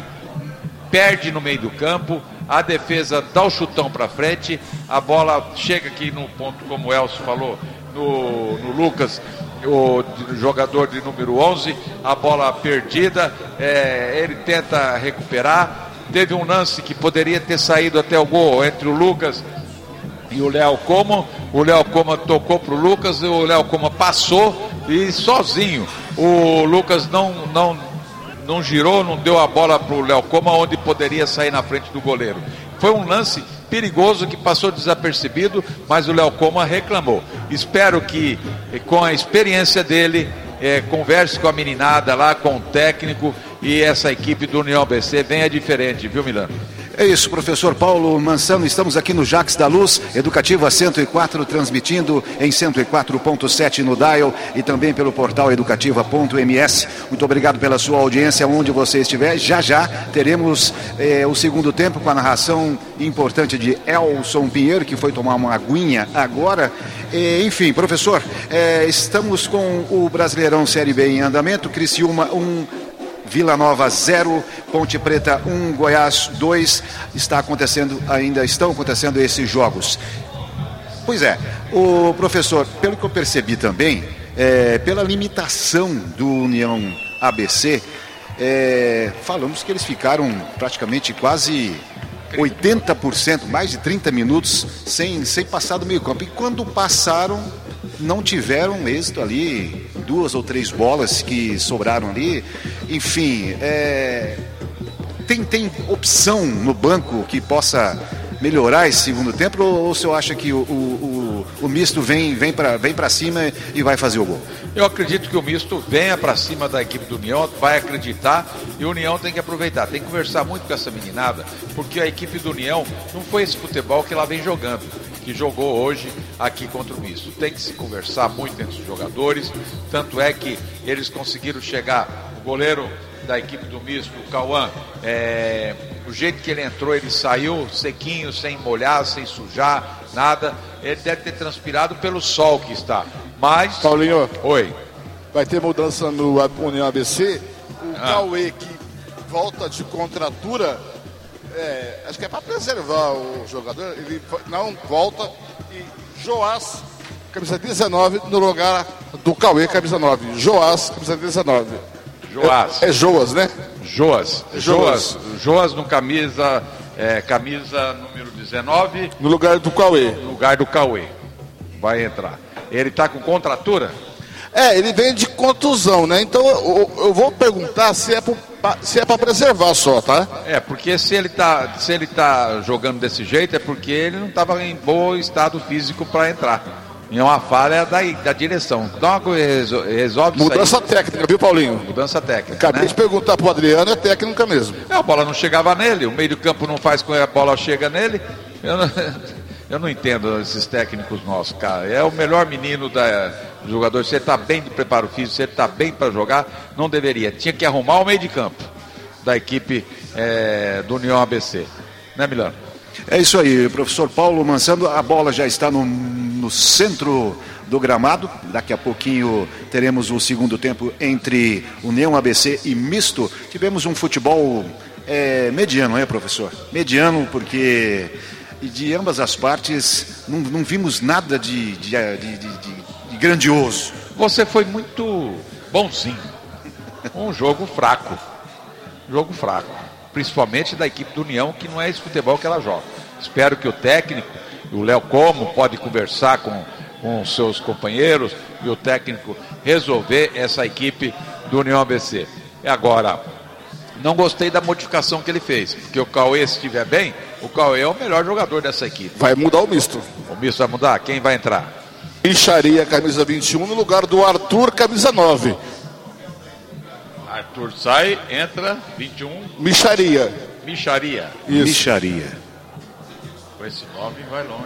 perde no meio do campo, a defesa dá o chutão para frente, a bola chega aqui no ponto, como o Elcio falou, no, no Lucas, o jogador de número onze, a bola perdida, é, ele tenta recuperar, teve um lance que poderia ter saído até o gol entre o Lucas e o Léo Coma, o Léo Coma tocou para o Lucas, o Léo Coma passou e sozinho, o Lucas não, não, não girou, não deu a bola para o Léo Coma, onde poderia sair na frente do goleiro. Foi um lance perigoso que passou desapercebido, mas o Léo Coma reclamou. Espero que, com a experiência dele, é, converse com a meninada lá, com o técnico, e essa equipe do União A B C venha diferente, viu, Milano? É isso, professor Paulo Mansano, estamos aqui no Jax da Luz, Educativa cento e quatro, transmitindo em cento e quatro ponto sete no dial e também pelo portal educativa ponto m s. Muito obrigado pela sua audiência, onde você estiver. Já já teremos eh, o segundo tempo com a narração importante de Elson Pinheiro, que foi tomar uma aguinha agora. E, enfim, professor, eh, estamos com o Brasileirão Série B em andamento, Criciúma um... Vila Nova zero, Ponte Preta um, Goiás dois, está acontecendo, ainda estão acontecendo esses jogos. Pois é, o professor, pelo que eu percebi também, é, pela limitação do União A B C, É, falamos que eles ficaram praticamente quase oitenta por cento, mais de trinta minutos sem, sem passar do meio campo. E quando passaram, não tiveram êxito ali, duas ou três bolas que sobraram ali. Enfim, é, tem, tem opção no banco que possa melhorar esse segundo tempo, ou, ou o senhor acha que o, o, o, o misto vem, vem para vem para cima e vai fazer o gol? Eu acredito que o misto venha para cima da equipe do União, vai acreditar, e o União tem que aproveitar, tem que conversar muito com essa meninada, porque a equipe do União não foi esse futebol que ela vem jogando, que jogou hoje aqui contra o misto. Tem que se conversar muito entre os jogadores, tanto é que eles conseguiram chegar, o goleiro da equipe do misto, o Cauã, é, o jeito que ele entrou, ele saiu sequinho, sem molhar, sem sujar, nada. Ele deve ter transpirado pelo sol que está. Mas... Paulinho. Oi. Vai ter mudança no União A B C. O ah. Cauê, que volta de contratura, é, acho que é para preservar o jogador, ele não volta. E Joás, camisa dezenove, no lugar do Cauê, camisa nove. Joás, camisa dezenove. Joás. É, é Joas, né? Joas. Joas. Joas no camisa, é, camisa número dezenove. No lugar do Cauê. No lugar do Cauê. Vai entrar. Ele tá com contratura? É, ele vem de contusão, né? Então eu, eu vou perguntar se é, pro, se é para preservar só, tá? É, porque se ele tá, se ele tá jogando desse jeito é porque ele não estava em bom estado físico para entrar. E é uma falha da, da direção. Dá uma coisa, resolve Mudança isso aí. técnica, viu, Paulinho? Mudança técnica. Acabei né? de perguntar pro Adriano, é técnica mesmo. É, a bola não chegava nele, o meio do campo não faz com que a bola chega nele. Eu não, eu não entendo esses técnicos nossos, cara. É o melhor menino da, do jogador. Se ele está bem de preparo físico, se ele está bem para jogar, não deveria. Tinha que arrumar o meio de campo da equipe é, do União A B C. Né, Milano? É isso aí, professor Paulo Mansando, a bola já está no, no centro do gramado, daqui a pouquinho teremos o segundo tempo entre União A B C e misto. Tivemos um futebol é, mediano, é, professor? Mediano, porque de ambas as partes não, não vimos nada de, de, de, de, de grandioso. Você foi muito bonzinho, um jogo fraco, jogo fraco. Principalmente da equipe do União, que não é esse futebol que ela joga. Espero que o técnico, o Léo Como, pode conversar com, com os seus companheiros e o técnico resolver essa equipe do União A B C. E agora, não gostei da modificação que ele fez, porque o Cauê, se estiver bem, o Cauê é o melhor jogador dessa equipe. Vai mudar o misto. O misto vai mudar? Quem vai entrar? Micharia, camisa vinte e um, no lugar do Arthur, camisa nove. Arthur sai, entra, vinte e um. Micharia. Micharia. Isso. Micharia. Com esse nome vai longe.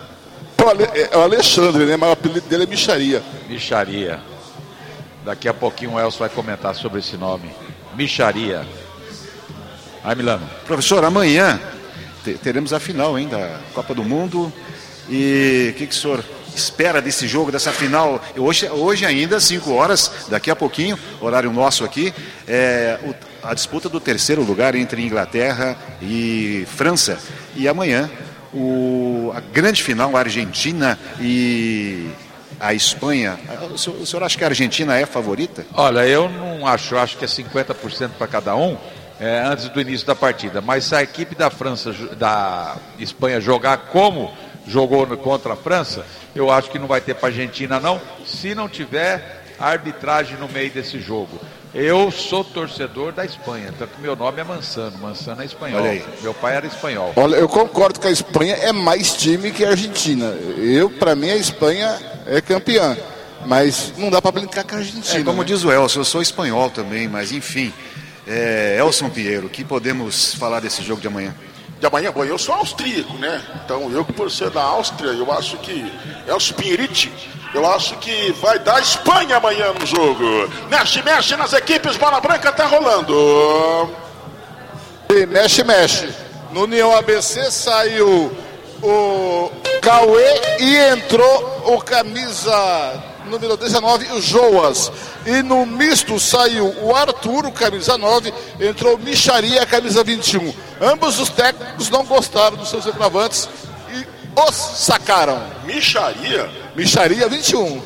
É o Alexandre, né? Mas o apelido dele é Micharia. Micharia. Daqui a pouquinho o Elcio vai comentar sobre esse nome. Micharia. Aí, Milano. Professor, amanhã teremos a final, hein, da Copa do Mundo. E o que, que o senhor espera desse jogo, dessa final? Hoje, hoje ainda, cinco horas, daqui a pouquinho, horário nosso aqui, é o, a disputa do terceiro lugar entre Inglaterra e França. E amanhã, o, a grande final, a Argentina e a Espanha. O senhor, o senhor acha que a Argentina é favorita? Olha, eu não acho, eu acho que é cinquenta por cento para cada um, é, antes do início da partida. Mas se a equipe da França, da Espanha jogar como jogou contra a França, eu acho que não vai ter para a Argentina não, se não tiver arbitragem no meio desse jogo. Eu sou torcedor da Espanha, tanto que meu nome é Mansano, Mansano é espanhol. Olha aí. Meu pai era espanhol. Olha, eu concordo que a Espanha é mais time que a Argentina. Eu, para mim, a Espanha é campeã, mas não dá para brincar com a Argentina. É, como né? diz o Elcio, eu sou espanhol também, mas enfim, é, Elson Pinheiro, o que podemos falar desse jogo de amanhã? De amanhã, bom, eu sou austríaco, né? Então, eu que por ser da Áustria, eu acho que Elcio Pinheirite, eu acho que vai dar Espanha amanhã no jogo. Mexe, mexe nas equipes, bola branca tá rolando. E mexe, mexe. No União A B C saiu o Cauê e entrou o camisa número dezenove, o Joas. E no misto saiu o Arthur, o camisa nove, entrou o Micharia, camisa vinte e um. Ambos os técnicos não gostaram dos seus centroavantes e os sacaram. Micharia? Micharia vinte e um.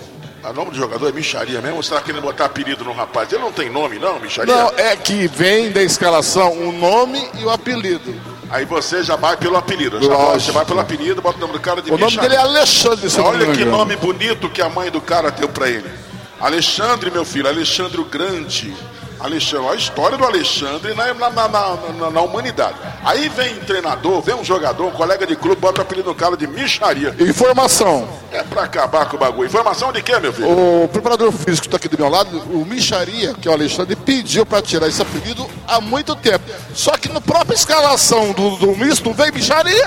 O nome do jogador é Micharia mesmo? Ou você tá querendo botar apelido no rapaz? Ele não tem nome, não, Micharia? Não, é que vem da escalação o nome e o apelido. Aí você já vai pelo apelido. Já vai, você vai pelo apelido, bota o nome do cara de O nome dele é Alexandre. Olha que nome bonito que a mãe do cara deu pra ele. Alexandre, meu filho, Alexandre o Grande. Alexandre, a história do Alexandre na, na, na, na, na humanidade. Aí vem um treinador, vem um jogador, um colega de clube, bota o apelido no cara de Micharia. Informação. É pra acabar com o bagulho. Informação de quê, meu filho? O preparador físico que está aqui do meu lado, o Micharia, que é o Alexandre, pediu para tirar esse apelido há muito tempo. Só que na própria escalação do, do misto não vem Micharia.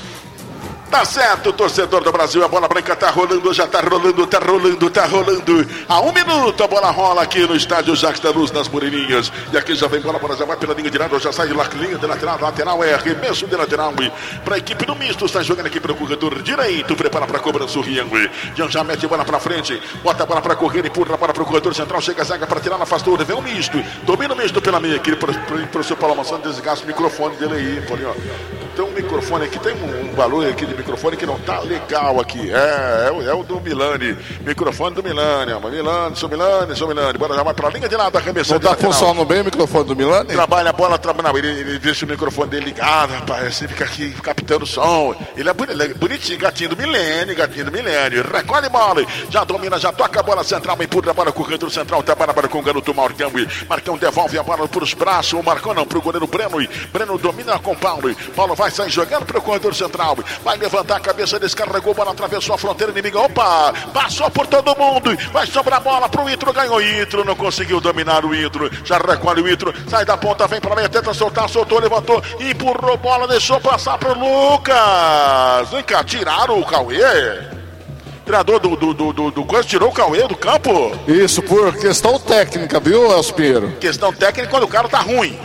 Tá certo, torcedor do Brasil, a bola branca tá rolando, já tá rolando, tá rolando, tá rolando. Há um minuto a bola rola aqui no estádio Jacques da Luz, nas Moreirinhas. E aqui já vem bola, bola já vai pela linha de lado, já sai de lá, linha de lateral, lateral é arremesso de lateral. Para a equipe do misto, está jogando aqui para o corredor direito, prepara para a cobrança o Riangue. Já já mete a bola para frente, bota a bola para correr, empurra a bola para o corredor central, chega a zaga para tirar, afastou, vem o misto. Domina o misto pela meia, aqui para o professor Paulo Mansão, desgasta o microfone dele aí, Paulinho. Tem um microfone aqui, tem um, um valor aqui de microfone que não tá legal aqui. É, é, o, é o do Milani. Microfone do Milani. Ó. Milani, sou Milani, sou Milani. Bora já vai pra linha de lado, arremessando. Não tá funcionando bem o microfone do Milani? Trabalha a bola, trabalha. Não, ele, ele deixa o microfone dele ligado, rapaz. Ele fica aqui captando o som. Ele é, boni, ele é bonitinho, gatinho do Milênio, gatinho do Milênio. Recolhe bola, já domina, já toca a bola central, empurra a bola com o corredor central, trabalha a bola com o garoto Marcão. Marcão devolve a bola pros braços, o Marcão não, pro goleiro Breno. Breno domina com Paulo. Paulo vai sair jogando pro corredor central. Vai levantar a cabeça, descarregou, bola atravessou a fronteira inimiga. Opa! Passou por todo mundo. Vai sobrar a bola pro Itro, ganhou o Itro, não conseguiu dominar o Itro. Já recolhe o Itro, sai da ponta, vem pra meia, tenta soltar, soltou, levantou, empurrou bola, deixou passar pro Lucas. Vem cá, tiraram o Cauê. O treinador do, do, do, do, do coisa tirou o Cauê do campo. Isso, por questão técnica, viu, Elspiro? Questão técnica quando o cara tá ruim.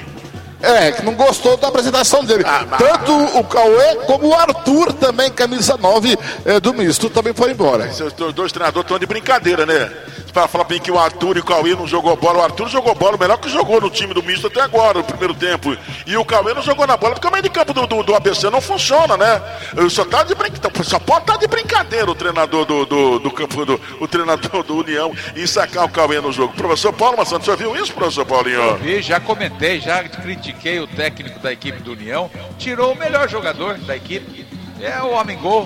É, que não gostou da apresentação dele. Ah, tanto o Cauê como o Arthur também, camisa nove é, do misto, também foi embora. Esses dois treinadores estão de brincadeira, né? Para falar bem que o Arthur e o Cauê não jogou bola. O Arthur jogou bola, o melhor que jogou no time do misto até agora, no primeiro tempo. E o Cauê não jogou na bola, porque o meio de campo do, do, do A B C não funciona, né? Só, tá de brin... Só pode estar tá de brincadeira o treinador do, do, do campo, do, o treinador do União em sacar o Cauê no jogo. Professor Paulo Massano, você viu isso, professor Paulinho? Eu vi, já comentei, já critiquei o técnico da equipe do União. Tirou o melhor jogador da equipe. É o homem gol.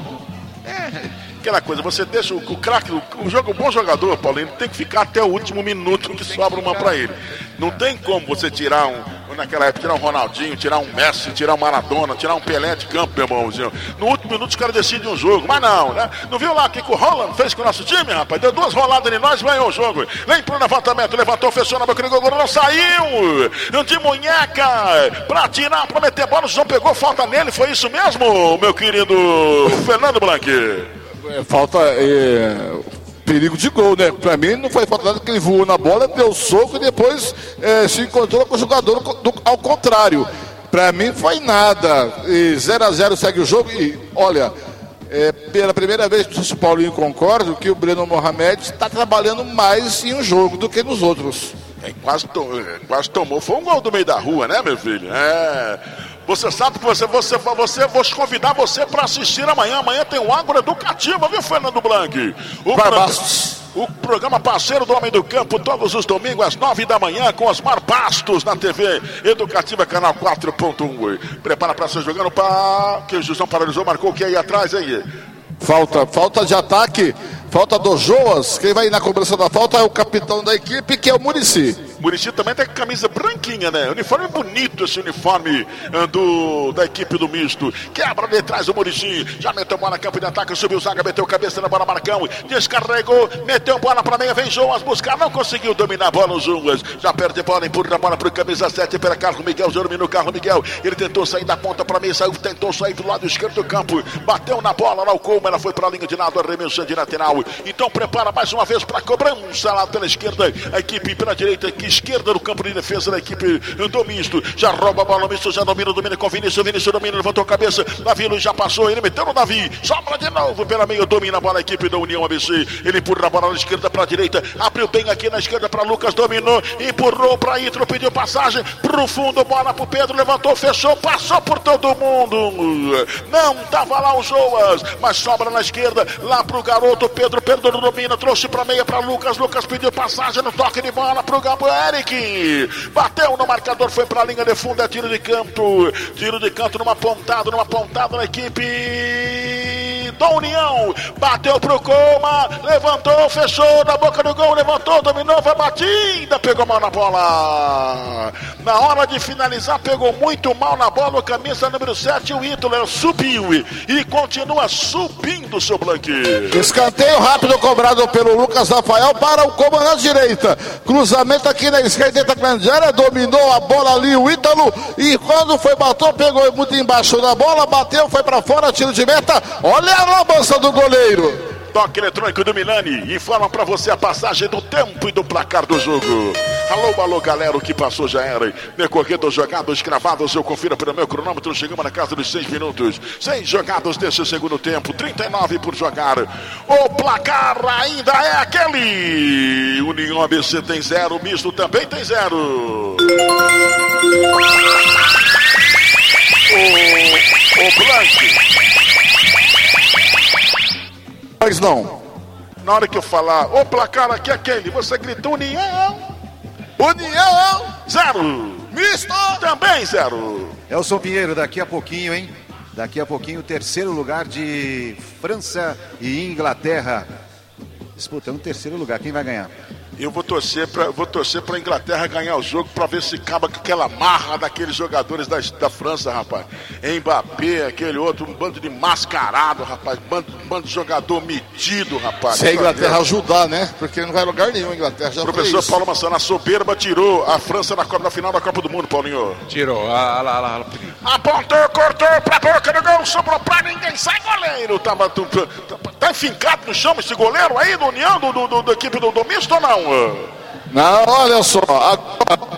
É... Aquela coisa, você deixa o, o craque, o, o, jogo, o bom jogador, Paulinho, tem que ficar até o último minuto que sobra uma pra ele. Não tem como você tirar um, naquela época, tirar um Ronaldinho, tirar um Messi, tirar um Maradona, tirar um Pelé de campo, meu irmãozinho. No último minuto os caras decidem um jogo, mas não, né? Não viu lá o que o Holland fez com o nosso time, rapaz? Deu duas roladas em nós, ganhou o jogo. Vem pro levantamento, levantou, fechou na boca do gol, não saiu! De munheca, pra tirar, pra meter bola, o João pegou, falta nele, foi isso mesmo, meu querido Fernando Blanqui? É, falta é, perigo de gol, né? Pra mim não foi falta nada, que ele voou na bola, deu soco e depois é, se encontrou com o jogador do, ao contrário. Pra mim foi nada. zero a zero segue o jogo e olha, é, pela primeira vez, não sei se o Paulinho concorda, que o Breno Mohamed está trabalhando mais em um jogo do que nos outros. É, quase, to, quase tomou, foi um gol do meio da rua, né, meu filho? É... Você sabe que você, você, você, vou te convidar você para assistir amanhã. Amanhã tem o Agroeducativo, viu, Fernando Blanqui? O, pro, o programa parceiro do Homem do Campo, todos os domingos às nove da manhã, com Osmar Bastos na T V Educativa, canal quatro ponto um. Prepara para ser jogando para... Que o Justão paralisou, marcou o que aí atrás, aí? Falta, falta de ataque, falta do Joas. Quem vai na cobrança da falta é o capitão da equipe, que é o Muricy. Muricy também tem camisa branquinha, né? Uniforme bonito, esse uniforme do, da equipe do misto. Quebra de trás o Muricy. Já meteu bola na campo de ataque, subiu zaga, meteu cabeça na bola, Marcão. Descarregou, meteu bola pra meia, vem Joas buscar, não conseguiu dominar a bola, os Joas. Já perde bola, empurra a bola pro camisa sete, pela Carlos Miguel, já dominou o Carlos Miguel. Ele tentou sair da ponta pra meia, saiu, tentou sair do lado esquerdo do campo. Bateu na bola, lá o Colma, ela foi pra linha de lado, arremesso de lateral. Então prepara mais uma vez pra cobrança lá pela esquerda. A equipe pela direita, aqui esquerda no campo de defesa da, equipe do misto. Já rouba a bola, o misto já domina, domina com Vinícius. Vinícius domina, levantou a cabeça. Davi Luiz já passou, ele meteu no Davi. Sobra de novo pela meio, domina a bola a equipe da União A B C. Ele empurra a bola na esquerda para a direita. Abriu bem aqui na esquerda para Lucas, dominou. Empurrou para Ítalo, pediu passagem pro fundo. Bola pro Pedro, levantou, fechou, passou por todo mundo. Não tava lá o Joas, mas sobra na esquerda, lá pro garoto Pedro. Pedro domina, trouxe pra meia pra Lucas. Lucas pediu passagem no toque de bola pro Gabo Eric. Bateu no marcador, foi pra linha de fundo, é tiro de canto. Tiro de canto numa pontada, numa pontada na equipe da União. Bateu pro Coma, levantou, fechou na boca do gol, levantou, dominou, vai batida, pegou mal na bola. Na hora de finalizar, pegou muito mal na bola o camisa número sete, o Ítalo subiu e continua subindo, seu Blanque. Escanteio rápido cobrado pelo Lucas Rafael para o Coma na direita. Cruzamento aqui na esquerda da grande área, dominou a bola ali o Ítalo e quando foi bater, pegou muito embaixo da bola, bateu, foi para fora, tiro de meta. Olha a lambança do goleiro. Toque eletrônico do Milani informa pra você a passagem do tempo e do placar do jogo. Alô, alô, galera, o que passou já era. Decorrer dos jogados cravados, eu confiro pelo meu cronômetro, chegamos na casa dos seis minutos. Seis jogados desse segundo tempo, trinta e nove por jogar. O placar ainda é aquele. União A B C tem zero, misto também tem zero. O, o Blanque. Mas não. Na hora que eu falar, o placar aqui é aquele, você grita União. União. Zero. Misto. Também zero. Elson Pinheiro, daqui a pouquinho, hein? Daqui a pouquinho, terceiro lugar de França e Inglaterra. Disputando o terceiro lugar. Quem vai ganhar? Eu vou torcer para vou torcer para a Inglaterra ganhar o jogo para ver se acaba com aquela marra daqueles jogadores da, da França, rapaz. Mbappé, aquele outro, um bando de mascarado, rapaz. Bando, bando de jogador metido, rapaz. Se a Inglaterra ajudar, né? Porque não vai a lugar nenhum a Inglaterra. Já Professor Paulo Massana, a soberba tirou a França na, na final da Copa do Mundo, Paulinho. Tirou. Ah, lá, lá, lá. Apontou, cortou pra boca do gol, sobrou pra ninguém, sai goleiro. Tava, tá, tá enfincado no chão esse goleiro aí do União, do, do, do, da equipe do, do misto ou não? Não, olha só. Agora,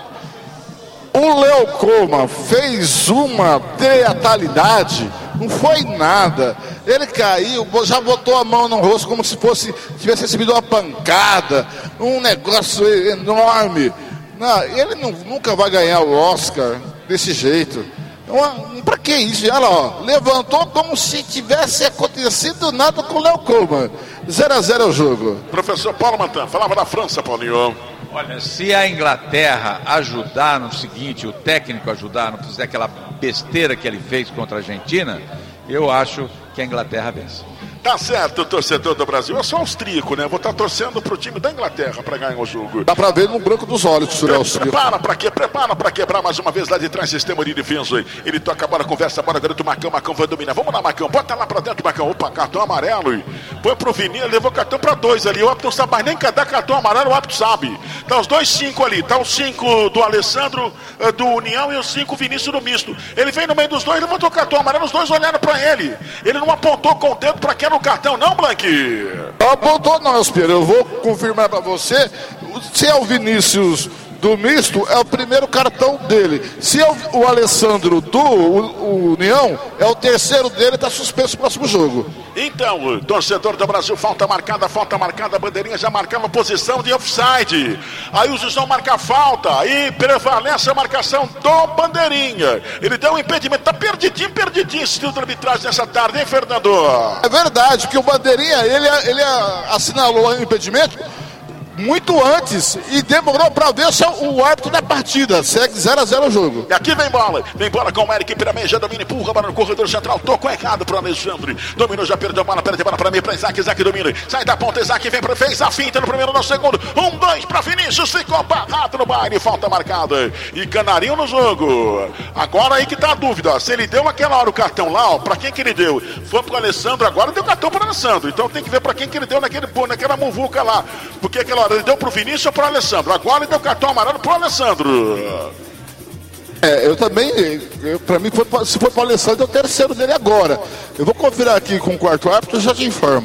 o Léo Coma fez uma teatralidade, não foi nada. Ele caiu, já botou a mão no rosto como se fosse tivesse recebido uma pancada, um negócio enorme. Não, ele não, nunca vai ganhar o Oscar desse jeito. Então, pra que isso? Olha lá, ó, levantou como se tivesse acontecido nada com o Léo Coma. zero a zero é o jogo. Professor Paulo Mantan, falava da França, Paulinho. Olha, se a Inglaterra ajudar no seguinte, o técnico ajudar, não fizer aquela besteira que ele fez contra a Argentina, eu acho que a Inglaterra vence. Tá certo, torcedor do Brasil. Eu sou austríaco, né? Vou estar torcendo pro time da Inglaterra para ganhar o jogo. Dá pra ver no branco dos olhos, senhor austríaco. Prepara pra quê? Prepara pra quebrar mais uma vez lá de trás, sistema de defesa. Ele toca a bola, conversa a bola, garoto Marcão, Marcão vai dominar. Vamos lá, Marcão, bota lá pra dentro, Marcão. Opa, cartão amarelo. Põe pro Vinícius, levou cartão pra dois ali. O árbitro não sabe mais nem cadê cartão amarelo, o árbitro sabe. Tá os dois cinco ali. Tá os cinco do Alessandro, do União, e os cinco Vinícius do misto. Ele vem no meio dos dois, levantou o cartão amarelo, os dois olharam pra ele. Ele não apontou com o dedo pra quem era o cartão, não, Blanque? Não apontou não, Espírito. Eu vou confirmar pra você. Se é o Vinícius do misto, é o primeiro cartão dele. Se é o, o Alessandro do o, o União, é o terceiro dele, tá suspenso o próximo jogo. Então, torcedor do Brasil, falta marcada, falta marcada, a bandeirinha já marcava posição de offside. Aí o juiz não marca a falta, aí prevalece a marcação do bandeirinha. Ele deu um impedimento, tá perdidinho, perdidinho esse tio de arbitragem nessa tarde, hein, Fernando? É verdade, que o bandeirinha, ele, ele assinalou o impedimento muito antes e demorou pra ver se o árbitro da partida. Segue zero a zero o jogo. E aqui vem bola, vem bola com o Eric Piramê, já domina, empurra a bola no corredor central, tocou errado pro Alexandre, dominou, já perdeu a bola, perde a bola pra mim, pra Isaac, Isaac domina, sai da ponta, Isaac vem pra, fez a finta no primeiro, no segundo, um, dois pra Vinícius, ficou barrado no baile, falta marcada, e Canarinho no jogo. Agora aí que tá a dúvida, ó, se ele deu aquela hora o cartão lá, ó, pra quem que ele deu? Foi pro Alessandro, agora deu cartão pro Alessandro, então tem que ver pra quem que ele deu naquele, naquela muvuca lá, porque aquela hora ele deu pro Vinícius ou pro Alessandro, agora ele deu cartão amarelo pro Alessandro. É, eu também, eu, pra mim, foi, se for pro Alessandro, é o terceiro dele agora. Eu vou conferir aqui com o quarto árbitro e já te informo.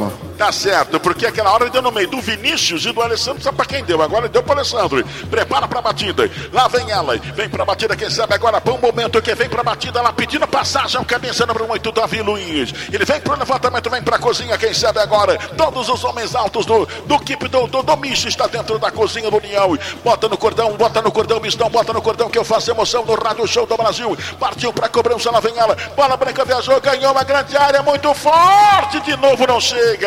Tá certo, porque aquela hora ele deu no meio do Vinícius e do Alessandro, sabe pra quem deu? Agora ele deu pro Alessandro. Prepara pra batida. Lá vem ela, vem pra batida, quem sabe agora, bom momento que vem pra batida, ela pedindo passagem, o camisa número oito, Davi Luiz. Ele vem pro levantamento, vem pra cozinha, quem sabe agora, todos os homens altos do, do equipe do, do, do Misto está dentro da cozinha do União. Bota no cordão, bota no cordão, Mistão, bota no cordão que eu faço emoção no Rádio Show do Brasil. Partiu pra cobrança, lá vem ela, bola branca viajou, ganhou uma grande área, muito forte, de novo não chega.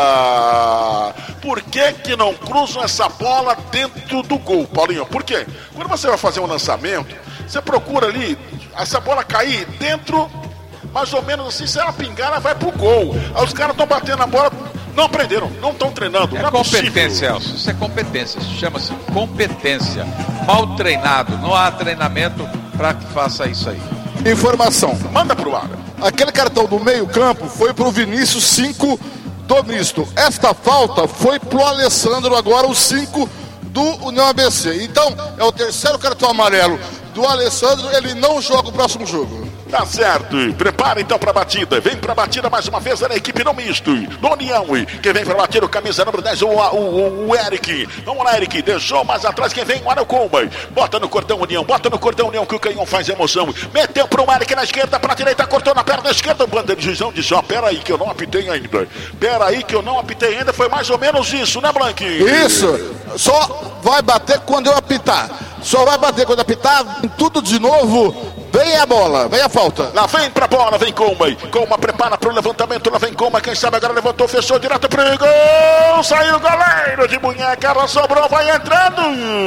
Por que que não cruzam essa bola dentro do gol, Paulinho? Por quê? Quando você vai fazer um lançamento, você procura ali, essa bola cair dentro, mais ou menos assim, se ela pingar, ela vai pro gol. Aí os caras estão batendo a bola, não aprenderam, não estão treinando. É não é competência, Elcio, isso é competência, isso chama-se competência. Mal treinado, não há treinamento para que faça isso aí. Informação. Manda pro ar. Aquele cartão do meio campo foi pro Vinícius, cinco do Misto. Esta falta foi pro Alessandro, agora o cinco do União A B C. Então, é o terceiro cartão amarelo do Alessandro, ele não joga o próximo jogo. Tá certo, prepara então pra batida. Vem pra batida mais uma vez, é a equipe do Misto, do União. Quem vem pra batida, o camisa número dez, o, o, o, o Eric. Vamos lá, Eric, deixou mais atrás, quem vem, o Araújo. Bota no cordão União, bota no cordão União, que o canhão faz emoção. Meteu pro Eric na esquerda, pra direita, cortou na perna esquerda. Bandeira de juizão disse, ó, pera aí que eu não apitei ainda. Pera aí que eu não apitei ainda, foi mais ou menos isso, né, Blanquinho? Isso, só vai bater quando eu apitar. Só vai bater quando apitar, tudo de novo. Vem a bola, vem a falta. Lá vem pra bola, vem Coma. Coma prepara pro levantamento, lá vem Coma. Quem sabe agora levantou, fechou direto pro gol. Saiu o goleiro de munheca, ela sobrou, vai entrando.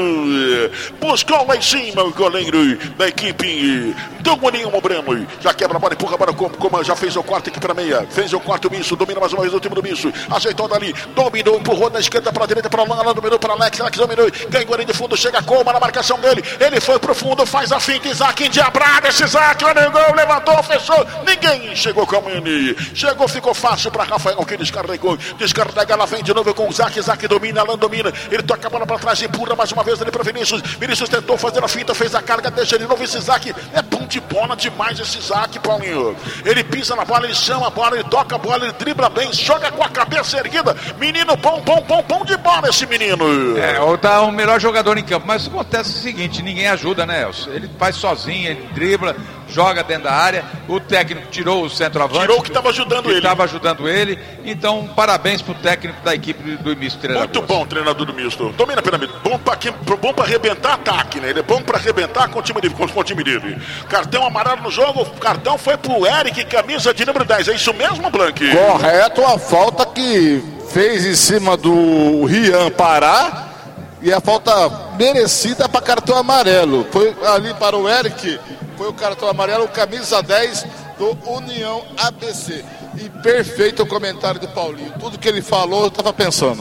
Buscou lá em cima o goleiro da equipe do União Bramo. Já quebra a bola, empurra a bola. Coma já fez o quarto aqui pra meia. Fez o quarto Misto, domina mais uma vez o time do Misto. Ajeitou dali, dominou, empurrou da esquerda pra direita, pra lá, dominou pra Alex. Alex dominou, ganhou ali de fundo, chega Coma na marcação dele. Ele foi pro fundo, faz a finta, Isaac endiabrado. Esse Isaac, olha o gol, levantou, fechou, ninguém chegou com ele, chegou, ficou fácil para Rafael, que descarregou, descarrega, ela vem de novo com o Isaac, Isaac domina, Alan domina, ele toca a bola para trás, empurra mais uma vez ele para Vinícius, Vinícius tentou fazer a finta, fez a carga, deixa de novo esse Isaac, é bom de bola demais esse Isaac, Paulinho, ele pisa na bola, ele chama a bola, ele toca a bola, ele dribla bem, joga com a cabeça erguida, menino bom, bom, bom, bom de bola esse menino. É, ou tá o melhor jogador em campo, mas acontece o seguinte, ninguém ajuda, né, Elcio? Ele faz sozinho, ele dribla, joga dentro da área, o técnico tirou o centroavante. Tirou o que estava ajudando que ele. estava ajudando ele, então parabéns pro técnico da equipe do Misto Treinador. Muito bom, treinador do Misto. Domina a pirâmide, bom para bom para arrebentar ataque, né? Ele é bom para arrebentar com o time, de, com o time dele. Cartão amarelo no jogo, o cartão foi pro Eric, camisa de número dez, é isso mesmo, Blanqui? Correto, a falta que fez em cima do Rian Pará. E a falta merecida para cartão amarelo. Foi ali para o Eric, foi o cartão amarelo, camisa dez do União A B C. E perfeito o comentário do Paulinho. Tudo que ele falou, eu estava pensando.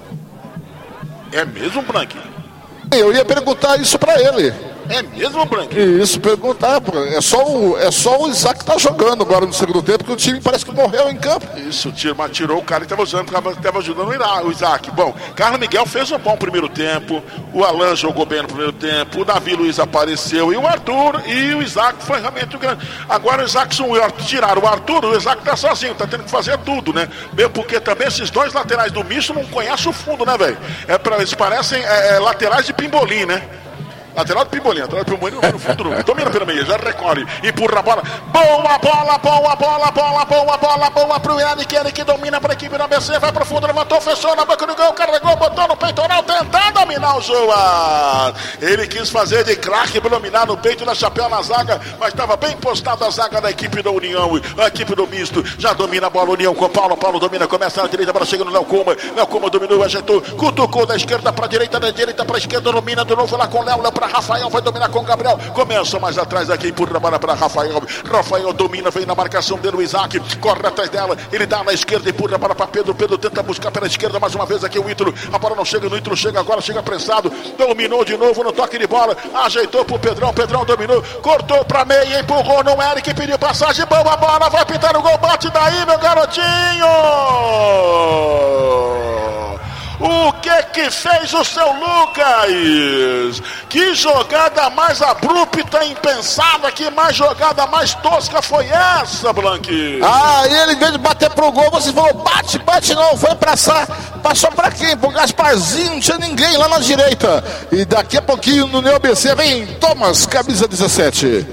É mesmo, Blanqui? Eu ia perguntar isso para ele. É mesmo, Blanqui? Isso, perguntar. É só o, é só o Isaac que tá jogando agora no segundo tempo, porque o time parece que morreu em campo. Isso, mas tirou o cara que estava usando, estava ajudando o Isaac. Bom, Carlos Miguel fez um bom primeiro tempo, o Alan jogou bem no primeiro tempo, o Davi Luiz apareceu, e o Arthur e o Isaac foi realmente o grande. Agora o Isaac tiraram o Arthur, o Isaac tá sozinho, tá tendo que fazer tudo, né? Mesmo porque também esses dois laterais do Misto não conhecem o fundo, né, velho? É pra, eles parecem é, é, laterais de pimbolim, né? Lateral do Pimbolim, lateral do Pimbolim, no fundo não. Domina pela meia, já recolhe, empurra a bola. Boa bola, boa bola, bola, boa bola, boa pro Eric, Eric domina para a equipe do A B C, vai pro fundo, levantou, fechou na boca do gol, carregou, botou no peitoral, tentar dominar o João. Ele quis fazer de craque, dominar no peito, da chapéu na zaga, mas estava bem postado a zaga da equipe da União, a equipe do Misto, já domina a bola, União com Paulo, Paulo domina, começa na direita, para chega no Léo Coma, Léo Coma dominou, ajeitou, cutucou da esquerda para a direita, da direita para a esquerda, domina de novo lá com o Léo, Léo para Rafael, vai dominar com o Gabriel, começa mais atrás aqui, empurra a bola para Rafael, Rafael domina, vem na marcação dele, o Isaac, corre atrás dela, ele dá na esquerda, empurra a bola para Pedro, Pedro tenta buscar pela esquerda, mais uma vez aqui o Ítalo, a bola não chega no Ítalo, chega agora, chega pressado, dominou de novo no toque de bola, ajeitou pro Pedrão, Pedrão dominou, cortou pra meia, empurrou no Eric, pediu passagem, boa bola, vai pintar o gol, bate daí, meu garotinho! O que que fez o seu Lucas? Que jogada mais abrupta, impensada, que mais jogada mais tosca foi essa, Blanqui? Ah, e ele, em vez de bater pro gol, você falou, bate, bate não, foi passar, passou pra quem? Pro Gasparzinho, não tinha ninguém lá na direita. E daqui a pouquinho no Neo A B C vem Thomas, camisa dezessete.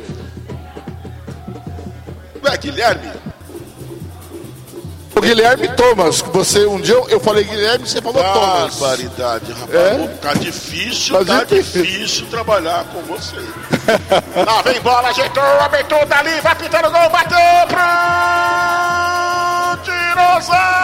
Ué, Guilherme? O Guilherme Thomas, você, um dia eu, eu falei Guilherme, você falou ah, Thomas. Barbaridade, rapaz. É? Tá difícil, Mas tá é difícil trabalhar com você. Lá vem bola, ajeitou, aumentou dali, vai pintando o gol, bateu pro... Tirou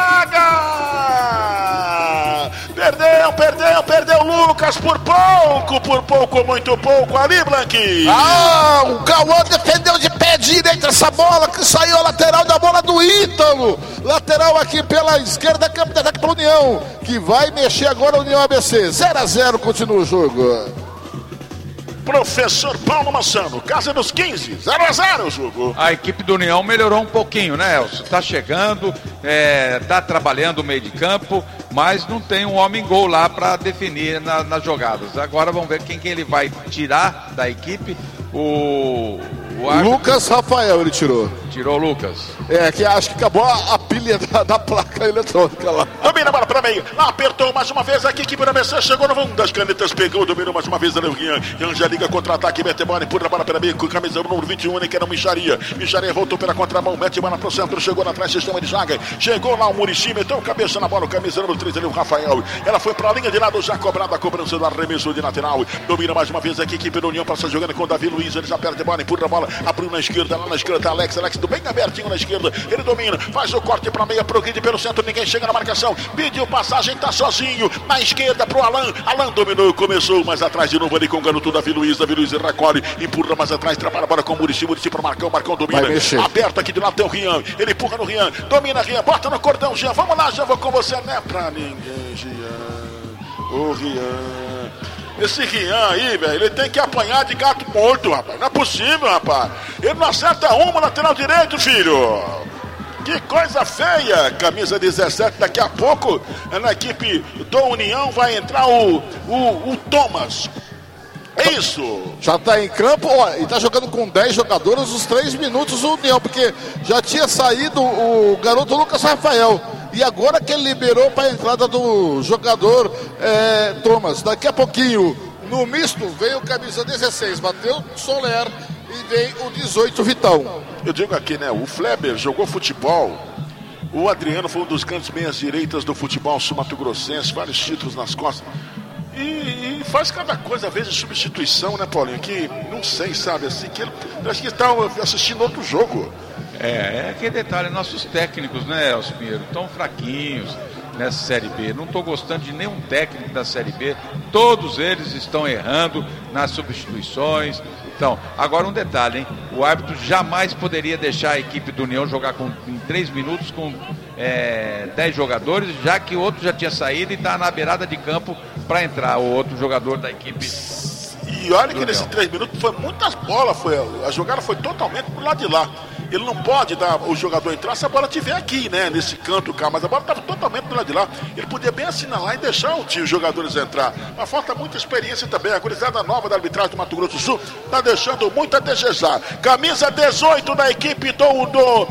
zaga! Perdeu, perdeu, perdeu o Lucas por pouco, por pouco, muito pouco ali, Blanqui. Ah, o Cauã defendeu de pé direito essa bola, que saiu a lateral da bola do Ítalo. Lateral aqui pela esquerda, campo de ataque para a União, que vai mexer agora a União A B C. zero a zero, continua o jogo. Professor Paulo Massano, casa dos quinze, zero a zero o jogo. A equipe do União melhorou um pouquinho, né, Elcio? Tá chegando, é, tá trabalhando o meio de campo, mas não tem um homem-gol lá para definir na, nas jogadas. Agora vamos ver quem que ele vai tirar da equipe. O, o árbitro... Lucas Rafael ele tirou. Tirou o Lucas. É, que acho que acabou a, a pilha da, da placa eletrônica lá. Domina a bola para meio, apertou mais uma vez aqui, equipe da B C chegou no vão das canetas, pegou, dominou mais uma vez ali o Rian. Angelica contra-ataque, mete bola, empurra a bola para meio, com camisa número vinte e um, que era o Micharia. Micharia voltou pela contramão, mete bola pro centro, chegou lá atrás, sistema de zaga. Chegou lá o Muricy, meteu cabeça na bola, o camisa número três ali, o Rafael. Ela foi para a linha de lado, já cobrada a cobrança do arremesso de lateral. Domina mais uma vez aqui, equipe da União, passa jogando com o Davi Luiz, ele já perde a bola, empurra a bola, abriu na esquerda, lá na esquerda, tá Alex, Alex do bem abertinho na esquerda, ele domina, faz o corte para meia, progride pelo centro, ninguém chega na marcação, pediu passagem, tá sozinho, na esquerda pro Alan, Alan dominou, começou, mais atrás de novo ali com o garoto Davi Luiz, Davi Luiz recolhe, empurra mais atrás, trabalha a bola com o Muricy, Muricy pro Marcão, Marcão domina, aberto aqui do lado tem o Rian, ele empurra no Rian, domina Rian, bota no cordão, Jean, vamos lá, Jean, vou com você, não é pra ninguém, Jean, o Rian. Esse Rian aí, velho, ele tem que apanhar de gato morto, rapaz. Não é possível, rapaz. Ele não acerta uma, lateral direito, filho. Que coisa feia. Camisa dezessete, daqui a pouco, na equipe do União, vai entrar o, o, o Thomas. É isso. Já tá em campo, ó, e tá jogando com dez jogadores os três minutos do União, porque já tinha saído o garoto Lucas Rafael. E agora que ele liberou para a entrada do jogador é, Thomas. Daqui a pouquinho, no misto, vem o camisa dezesseis, Matheus Soler, e vem o dezoito, Vitão. Eu digo aqui, né, o Fleber jogou futebol. O Adriano foi um dos grandes meias direitas do futebol sul-mato-grossense, vários títulos nas costas. E, e faz cada coisa, às vezes, de substituição, né, Paulinho? Que não sei, sabe, assim, que ele, eu acho que está assistindo outro jogo. É, é aquele detalhe, nossos técnicos, né, Elcio Pinheiro, tão fraquinhos nessa Série B. Não estou gostando de nenhum técnico da Série B. Todos eles estão errando nas substituições. Então, agora um detalhe, hein? O árbitro jamais poderia deixar a equipe do União jogar com, em três minutos com é, dez jogadores, já que o outro já tinha saído e está na beirada de campo para entrar o outro jogador da equipe. E olha que nesses três minutos foi muitas bolas, foi, a jogada foi totalmente pro lado de lá. Ele não pode dar o jogador entrar se a bola estiver aqui, né? Nesse canto cá, mas a bola estava totalmente do lado de lá. Ele podia bem assinalar e deixar o tio, os jogadores entrar. Mas falta muita experiência também. A gurizada nova da arbitragem do Mato Grosso do Sul está deixando muito a desejar. Camisa dezoito da equipe do. do.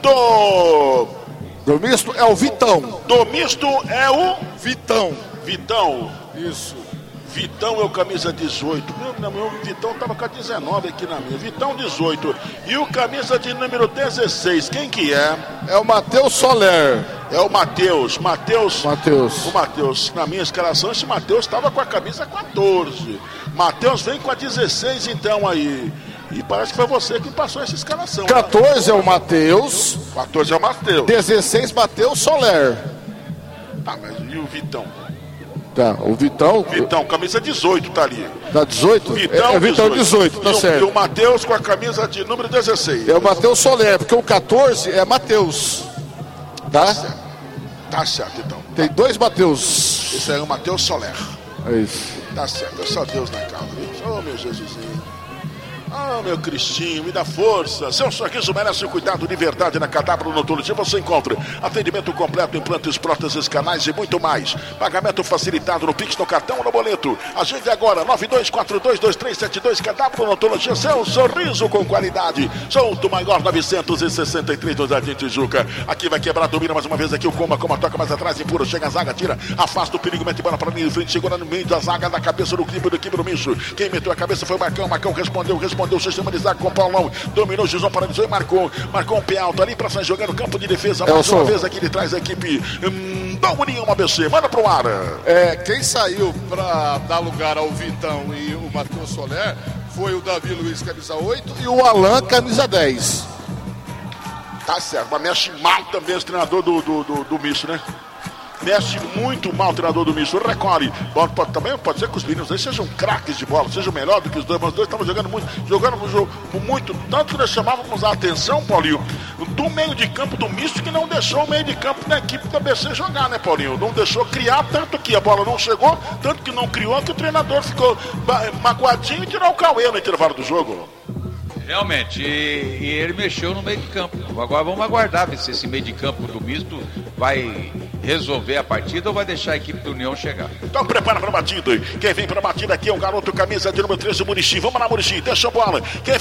do. Do misto é o Vitão. Do misto é o. Vitão. Vitão. Isso. Vitão é o camisa dezoito. Meu, meu Vitão estava com a dezenove aqui na minha. Vitão dezoito. E o camisa de número dezesseis, quem que é? É o Matheus Soler. É o Matheus. Matheus. Matheus. O Matheus. Na minha escalação, esse Matheus estava com a camisa quatorze. Matheus vem com a dezesseis então aí. E parece que foi você que passou essa escalação. quatorze né? É o Matheus. quatorze é o Matheus. dezesseis, Matheus Soler. Tá, mas e o Vitão? Tá, o Vitão. Vitão, camisa dezoito tá ali. Tá dezoito? Vitão, é, é Vitão dezoito, tá e certo. O, e o Matheus com a camisa de número dezesseis. É o Matheus Soler, porque o quatorze é Matheus. Tá? Tá certo. Tá certo, então. Tem dois Matheus. Esse é o Matheus Soler. É isso. Tá certo, é só Deus na causa. Oh, meu Jesusinho. Ah, meu Cristinho, me dá força. Seu sorriso merece um cuidado de verdade na Cadáver Odontologia. Você encontra atendimento completo, implantes, próteses, canais e muito mais. Pagamento facilitado no Pix, no cartão ou no boleto. Agende agora, nove dois quatro dois, dois três sete dois. Cadáver Odontologia, seu sorriso com qualidade. Souto Maior novecentos e sessenta e três do Jardim Tijuca. Aqui vai quebrar, domina mais uma vez aqui o Coma, Coma toca mais atrás, empura, chega a zaga, tira, afasta o perigo, mete bola para mim de frente, segura no meio da zaga, da cabeça do equipe do equipe do Micho. Quem meteu a cabeça foi o Marcão, Marcão respondeu, respondeu. Respondeu o sistema de zaga com o Paulão. Dominou o Gizão, paralisou e marcou. Marcou um pé alto ali para sair jogando no campo de defesa. Mais uma vez aqui de trás a equipe hum, da União A B C. Manda pro ar. É, quem saiu para dar lugar ao Vitão e o Matheus Soler foi o Davi Luiz, camisa oito, e o Alan, camisa dez. Tá certo, mas mexe mal também esse treinador do, do, do, do Misto, né? Mexe muito mal o treinador do Misto. Recolhe. Pode, pode, também pode ser que os meninos aí sejam craques de bola, sejam melhor do que os dois, mas os dois estavam jogando muito, jogando muito, tanto que nós chamávamos a atenção, Paulinho, do meio de campo do Misto, que não deixou o meio de campo da equipe da B C jogar, né, Paulinho? Não deixou criar, tanto que a bola não chegou, tanto que não criou, que o treinador ficou magoadinho e tirou o Cauê no intervalo do jogo. Realmente, e, e ele mexeu no meio de campo. Agora vamos aguardar ver se esse meio de campo do Misto vai resolver a partida ou vai deixar a equipe do União chegar. Então prepara para a batida. Quem vem para a batida aqui é o garoto camisa de número treze, o Muricy. Vamos lá, Muricy, deixa a bola. Quem